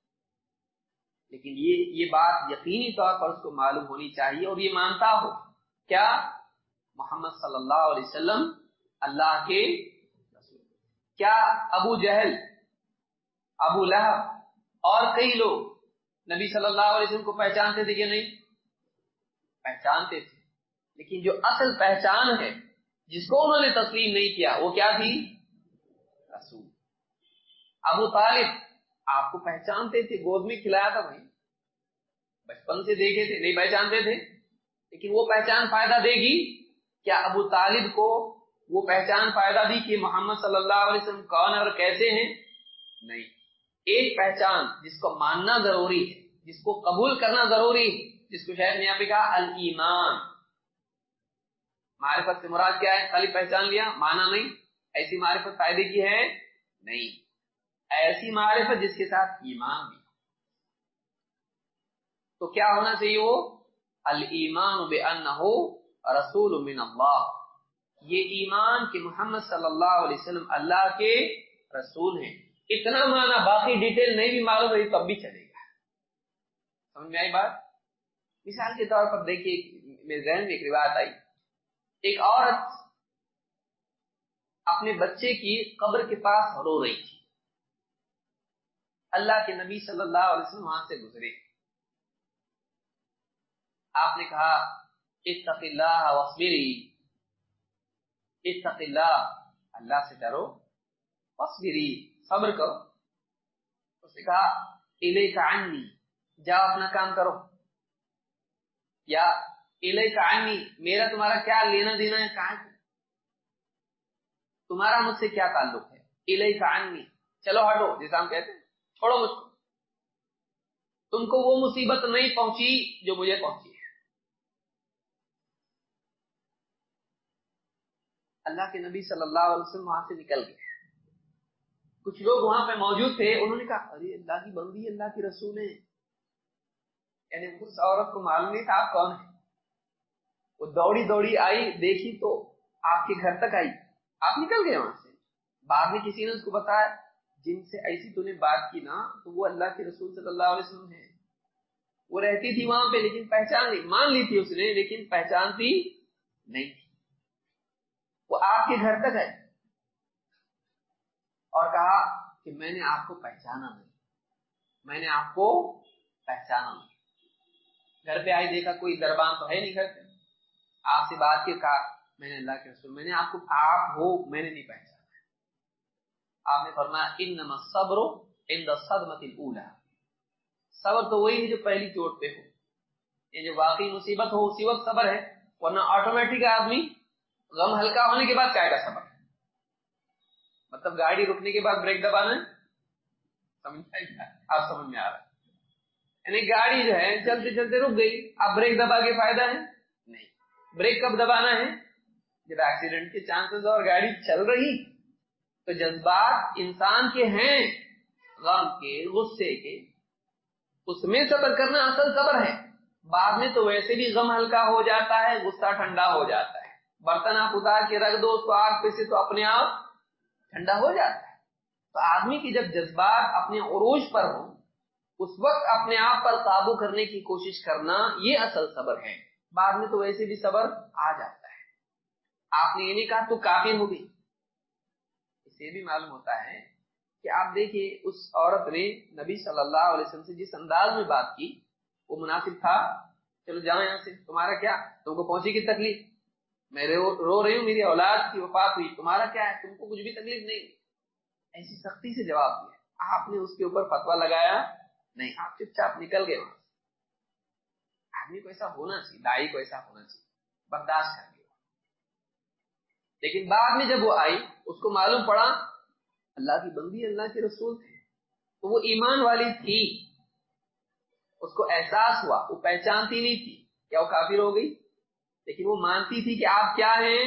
لیکن یہ بات یقینی طور پر اس کو معلوم ہونی چاہیے اور یہ مانتا ہو کیا محمد صلی اللہ علیہ وسلم اللہ کے رسول. کیا ابو جہل، ابو لہب اور کئی لوگ نبی صلی اللہ علیہ وسلم کو پہچانتے تھے کہ نہیں؟ پہچانتے تھے. لیکن جو اصل پہچان ہے جس کو انہوں نے تسلیم نہیں کیا وہ کیا تھی؟ رسول. ابو طالب آپ کو پہچانتے تھے، گود میں کھلایا تھا بھائی، بچپن سے دیکھے تھے، نہیں پہچانتے تھے، لیکن وہ پہچان فائدہ دے گی؟ کیا ابو طالب کو وہ پہچان فائدہ دی کہ محمد صلی اللہ علیہ وسلم کون اور کیسے ہیں؟ نہیں. ایک پہچان جس کو ماننا ضروری ہے، جس کو قبول کرنا ضروری ہے، جس کو شیخ نے یہاں پہ کہا الایمان. معرفت سے مراد کیا ہے؟ خالی پہچان لیا، مانا نہیں. ایسی معرفت فائدے کی ہے نہیں، ایسی معرفت جس کے ساتھ ایمان بھی. تو کیا ہونا چاہیے؟ وہ الایمان بانہ رسول من اللہ. یہ ایمان کہ محمد صلی اللہ علیہ وسلم اللہ کے رسول ہیں. اتنا مانا، باقی ڈیٹیل نہیں بھی معلوم رہی تب بھی چلے گا. سمجھ میں آئی بات؟ مثال کے طور پر دیکھیے، میرے ذہن میں ایک روایت آئی، ایک عورت اپنے بچے کی قبر کے پاس رو رہی تھی. اللہ کے نبی صلی اللہ علیہ وسلم وہاں سے گزرے. آپ نے کہا اتق اللہ واصبری، اتق اللہ، اللہ سے ڈرو، واصبری، صبر کرو. اس نے کہا الیک عنی، جاؤ اپنا کام کرو. یا الیک عنی، میرا تمہارا کیا لینا دینا ہے؟ کہاں تمہارا مجھ سے کیا تعلق ہے؟ الیک عنی، چلو ہٹو، جیسا ہم کہتے ہیں چھوڑو مجھ کو، تم کو وہ مصیبت نہیں پہنچی جو مجھے پہنچی ہے. اللہ کے نبی صلی اللہ علیہ وسلم وہاں سے نکل گئے. کچھ لوگ وہاں پہ موجود تھے، انہوں نے کہا ارے اللہ کی بندی، اللہ کی رسول ہے. یعنی اس عورت کو معلوم نہیں تھا آپ کون ہیں. وہ دوڑی دوڑی آئی، دیکھی تو آپ کے گھر تک آئی. آپ نکل گئے وہاں سے. بعد میں کسی نے اس کو بتایا جن سے ایسی تو نے بات کی نا، تو وہ اللہ کے رسول صلی اللہ علیہ وسلم ہے. وہ رہتی تھی وہاں پہ لیکن پہچان نہیں، مان لی تھی اس نے لیکن پہچانتی نہیں تھی. وہ آپ کے گھر تک آئی اور کہا کہ میں نے آپ کو پہچانا نہیں، میں نے آپ کو پہچانا نہیں. گھر پہ آئی، دیکھا کوئی دربان تو ہے نہیں گھر پہ. آپ سے بات کی، کہا میں نے اللہ کے رسول، میں نے آپ کو، آپ ہو، میں نے نہیں پہچانا. آپ نے فرمایا انما الصبر عند الصدمۃ الاولى، صبر تو وہی ہے جو پہلی چوٹ پہ ہو، یہ جو واقعی مصیبت ہو اسی وقت صبر ہے، ورنہ آٹومیٹک آدمی غم ہلکا ہونے کے بعد کیا کا صبر ہے؟ مطلب گاڑی رکنے کے بعد بریک دبانا ہے، آپ سمجھ میں آ رہا ہے؟ یعنی گاڑی جو ہے چلتے چلتے رک گئی، اب بریک دبا کے فائدہ ہے نہیں، بریک کب دبانا ہے؟ جب ایکسیڈنٹ کے چانسز اور گاڑی چل رہی۔ تو جذبات انسان کے ہیں، غم کے، غصے کے، اس میں صبر کرنا اصل صبر ہے، بعد میں تو ویسے بھی غم ہلکا ہو جاتا ہے، غصہ ٹھنڈا ہو جاتا ہے، برتن آپ اتار کے رکھ دو اس کو آگ پہ سے تو اپنے آپ ٹھنڈا ہو جاتا ہے۔ تو آدمی کی جب جذبات اپنے عروج پر ہوں اس وقت اپنے آپ پر قابو کرنے کی کوشش کرنا، یہ اصل صبر ہے، بعد میں تو ویسے بھی صبر آ جاتا ہے۔ آپ نے یہ نہیں کہا تو کافر ہو گئی، اس سے بھی معلوم ہوتا ہے کہ آپ دیکھیے اس عورت نے نبی صلی اللہ علیہ وسلم سے جس انداز میں بات کی وہ مناسب تھا؟ چلو جاؤ یہاں سے، تمہارا کیا، تم کو پہنچی کی تکلیف، میں رو رہی ہوں، میری اولاد کی وفات ہوئی، تمہارا کیا ہے، تم کو کچھ بھی تکلیف نہیں، ایسی سختی سے جواب دیا۔ آپ نے اس کے اوپر فتویٰ لگایا نہیں، آپ چپ چاپ نکل گئے وہاں سے۔ آدمی کو ایسا ہونا چاہیے، دائی کو ایسا ہونا چاہیے، برداشت کر لیا۔ لیکن بعد میں جب وہ آئی اس کو معلوم پڑا اللہ کی بندی، اللہ کے رسول تھے، تو وہ ایمان والی تھی، اس کو احساس ہوا، وہ پہچانتی نہیں تھی، کیا وہ کافر ہو گئی؟ لیکن وہ مانتی تھی کہ آپ کیا ہیں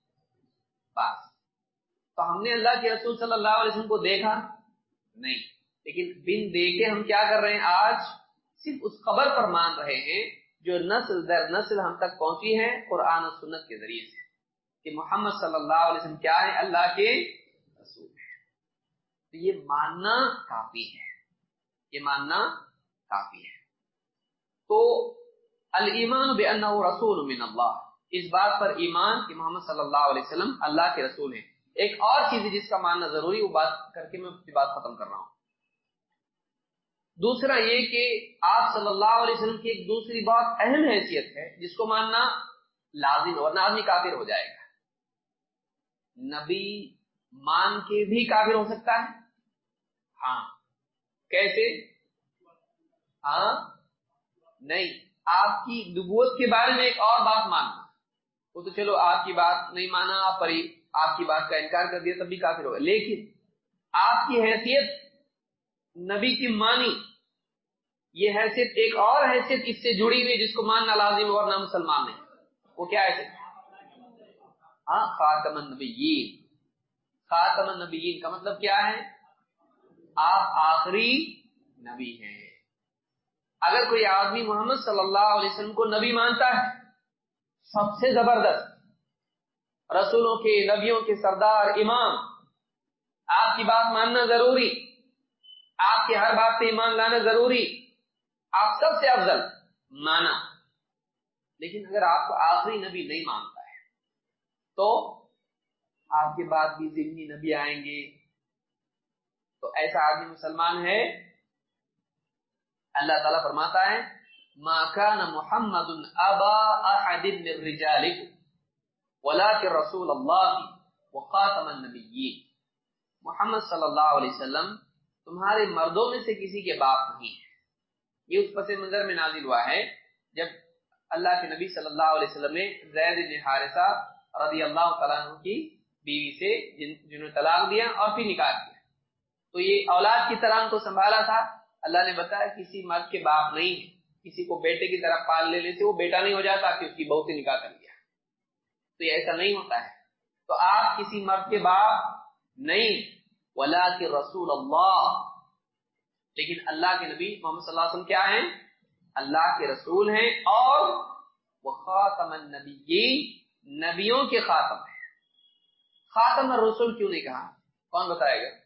بس۔ تو ہم نے اللہ کے رسول صلی اللہ علیہ وسلم کو دیکھا نہیں، لیکن بن دیکھے ہم کیا کر رہے ہیں، آج صرف اس خبر پر مان رہے ہیں جو نسل در نسل ہم تک پہنچی ہے قرآن و سنت کے ذریعے سے، کہ محمد صلی اللہ علیہ وسلم کیا ہے، اللہ کے رسول ہے۔ تو یہ ماننا کافی ہے، یہ ماننا کافی ہے۔ تو الایمان بانہ رسول من اللہ، اس بات پر ایمان کہ محمد صلی اللہ علیہ وسلم اللہ کے رسول ہیں۔ ایک اور چیز ہے جس کا ماننا ضروری، وہ بات کر کے میں اپنی بات ختم کر رہا ہوں۔ دوسرا یہ کہ آپ صلی اللہ علیہ وسلم کی ایک دوسری بہت اہم حیثیت ہے جس کو ماننا لازم ہے، ورنہ آدمی کافر ہو جائے گا۔ نبی مان کے بھی کافر ہو سکتا ہے، ہاں، کیسے؟ ہاں نہیں، آپ کی نبوت کے بارے میں ایک اور بات ماننا، وہ تو چلو آپ کی بات نہیں مانا، آپ کی بات کا انکار کر دیا تب بھی کافر ہوگا، لیکن آپ کی حیثیت نبی کی مانی، یہ حیثیت ایک اور حیثیت اس سے جڑی ہوئی جس کو ماننا لازم ہے ورنہ مسلمان نہیں، وہ کیا ہے؟ ہاں، خاتم النبیین۔ خاتم النبیین کا مطلب کیا ہے؟ آپ آخری نبی ہیں۔ اگر کوئی آدمی محمد صلی اللہ علیہ وسلم کو نبی مانتا ہے، سب سے زبردست رسولوں کے، نبیوں کے سردار، امام، آپ کی بات ماننا ضروری، آپ کی ہر بات پہ ایمان لانا ضروری، آپ سب سے افضل مانا، لیکن اگر آپ کو آخری نبی نہیں مانتا ہے تو آپ کے بعد بھی ضمنی نبی آئیں گے، تو ایسا آدمی مسلمان ہے؟ اللہ تعالیٰ فرماتا ہے ما كان محمد ابا احد من رجالكم ولكن رسول اللہ وخاتم النبیین، محمد صلی اللہ علیہ وسلم تمہارے مردوں میں سے کسی کے باپ نہیں ہے۔ یہ اس پس منظر میں نازل ہوا ہے جب اللہ کے نبی صلی اللہ علیہ وسلم نے زید بن حارثہ رضی اللہ تعالیٰ عنہ کی بیوی سے جنہوں نے طلاق دیا اور پھر نکاح کیا، تو یہ اولاد کی طرح ان کو سنبھالا تھا۔ اللہ نے بتایا کسی مرد کے باپ نہیں ہے، کسی کو بیٹے کی طرح پال لینے سے وہ بیٹا نہیں ہو جاتا کہ اس کی بہو سے نکاح کر لیا، تو یہ ایسا نہیں ہوتا ہے۔ تو آپ کسی مرد کے باپ نہیں، ولکن رسول اللہ، لیکن اللہ کے نبی محمد صلی اللہ علیہ وسلم کیا ہیں؟ اللہ کے رسول ہیں، اور وہ خاتم النبیین، نبیوں کے خاتم ہیں۔ خاتم الرسول کیوں نہیں کہا؟ کون بتائے گا؟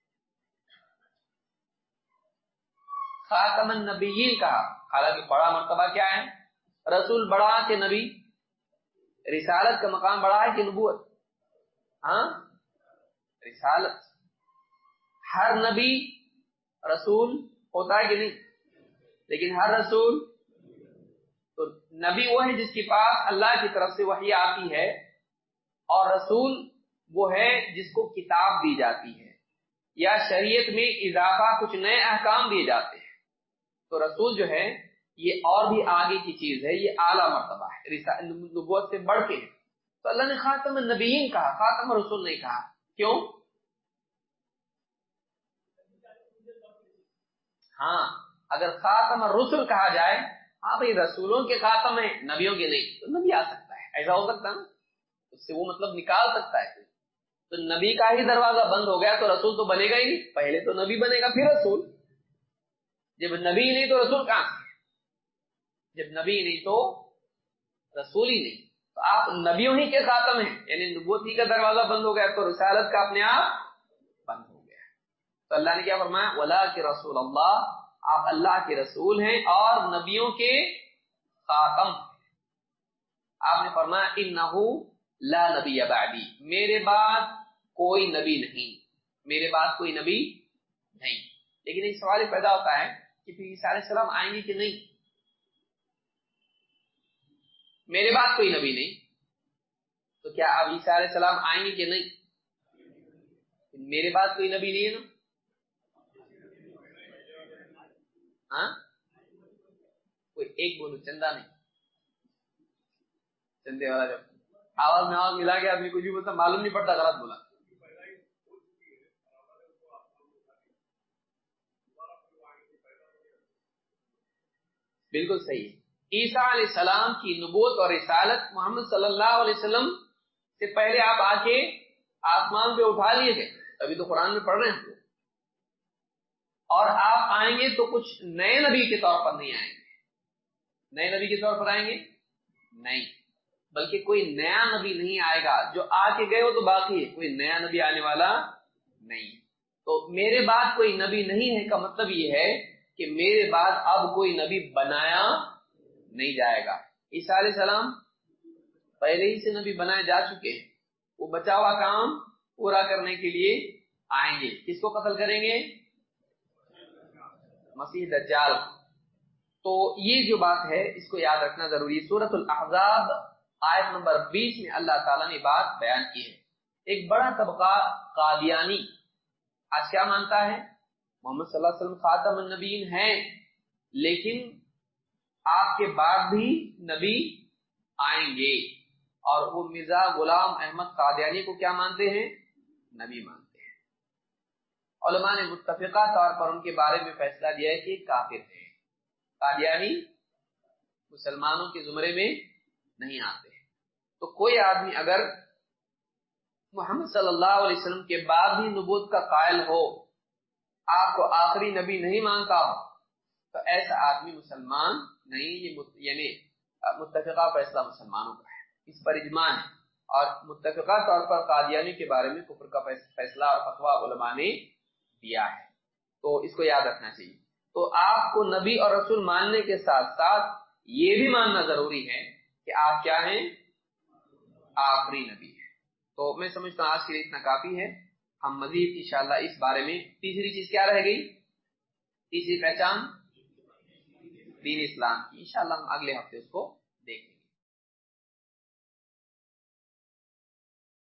خاتم النبیین کہا، حالانکہ بڑا مرتبہ کیا ہے؟ رسول بڑا کہ نبی؟ رسالت کا مقام بڑا ہے کہ نبوت؟ ہاں، رسالت۔ ہر نبی رسول ہوتا ہے کہ نہیں؟ لیکن ہر رسول تو نبی وہ ہے جس کے پاس اللہ کی طرف سے وحی آتی ہے، اور رسول وہ ہے جس کو کتاب دی جاتی ہے۔ یا شریعت میں اضافہ کچھ نئے احکام دیے جاتے ہیں تو رسول جو ہے یہ اور بھی آگے کی چیز ہے، یہ اعلیٰ مرتبہ ہے، نبوت سے بڑھ کے ہے۔ تو اللہ نے خاتم النبیین کہا، خاتم الرسول نہیں کہا، کیوں؟ ہاں اگر خاتم الرسل کہا جائے، ہاں بھئی رسولوں کے خاتم ہیں نبیوں کے نہیں، تو نبی آ سکتا ہے، ایسا ہو سکتا ہے نا، اس سے وہ مطلب نکال سکتا ہے۔ تو نبی کا ہی دروازہ بند ہو گیا تو رسول تو بنے گا ہی نہیں، پہلے تو نبی بنے گا پھر رسول، جب نبی نہیں تو رسول کہاں سے؟ جب نبی نہیں تو رسول ہی نہیں، تو آپ نبیوں ہی کے خاتم ہیں، یعنی نبوت ہی کا دروازہ بند ہو گیا تو رسالت کا اپنے آپ بند ہو گیا۔ تو اللہ نے کیا فرمایا؟ ولا کہ رسول اللہ، آپ اللہ کے رسول ہیں اور نبیوں کے خاتم۔ آپ نے فرمایا انہ لا نبی بعدی، میرے بعد کوئی نبی نہیں، میرے بعد کوئی نبی نہیں۔ لیکن ایک سوال پیدا ہوتا ہے کہ پھر عیسیٰ علیہ السلام آئیں گے کہ نہیں؟ میرے بعد کوئی نبی نہیں تو کیا اب عیسیٰ علیہ السلام آئیں گے کہ نہیں؟ میرے بعد کوئی نبی نہیں ہے نا، ہاں کوئی ایک بولو، چندہ نہیں، چندے والا جب آواز میں آواز ملا کے آدمی کچھ بھی بولتا معلوم نہیں پڑتا غلط بولا۔ بالکل صحیح ہے، عیسیٰ علیہ السلام کی نبوت اور رسالت محمد صلی اللہ علیہ وسلم سے پہلے آپ آ کے آسمان پہ اٹھا لیے گئے، ابھی تو قرآن میں پڑھ رہے ہیں، اور آپ آئیں گے تو کچھ نئے نبی کے طور پر نہیں آئیں گے، نئے نبی کے طور پر آئیں گے نہیں، بلکہ کوئی نیا نبی نہیں آئے گا، جو آ کے گئے وہ تو باقی ہے، کوئی نیا نبی آنے والا نہیں۔ تو میرے بعد کوئی نبی نہیں ہے کا مطلب یہ ہے کہ میرے بعد اب کوئی نبی بنایا نہیں جائے گا۔ عیسیٰ علیہ السلام پہلے ہی سے نبی بنائے جا چکے ہیں، وہ بچا ہوا کام پورا کرنے کے لیے آئیں گے۔ کس کو قتل کریں گے؟ مسیح دجال۔ تو یہ جو بات ہے اس کو یاد رکھنا ضروری ہے۔ سورۃ الاحزاب آیت نمبر 20 میں اللہ تعالیٰ نے بات بیان کی ہے۔ ایک بڑا طبقہ قادیانی آج کیا مانتا ہے؟ محمد صلی اللہ علیہ وسلم خاتم النبیین ہیں، لیکن آپ کے بعد بھی نبی آئیں گے، اور وہ مرزا غلام احمد قادیانی کو کیا مانتے ہیں؟ نبی مانتے ہیں۔ علماء نے متفقہ طور پر ان کے بارے میں فیصلہ دیا ہے کہ کافر ہیں، قادیانی مسلمانوں کے زمرے میں نہیں آتے ہیں۔ تو کوئی آدمی اگر محمد صلی اللہ علیہ وسلم کے بعد بھی نبوت کا قائل ہو، آپ کو آخری نبی نہیں مانتا ہو، تو ایسا آدمی مسلمان نہیں، یہ یعنی متفقہ فیصلہ مسلمانوں کا ہے، اس پر اجماع ہے، اور متفقہ طور پر قادیانی کے بارے میں کفر کا فیصلہ اور فتویٰ علماء نے دیا ہے، تو اس کو یاد رکھنا چاہیے۔ تو آپ کو نبی اور رسول ماننے کے ساتھ ساتھ یہ بھی ماننا ضروری ہے کہ آپ کیا ہیں؟ آخری نبی ہیں۔ تو میں سمجھتا ہوں آج کے لیے اتنا کافی ہے، ہم مزید انشاءاللہ اس بارے میں، تیسری چیز کیا رہ گئی؟ تیسری پہچان دین اسلام کی، انشاءاللہ ہم اگلے ہفتے اس کو دیکھیں گے۔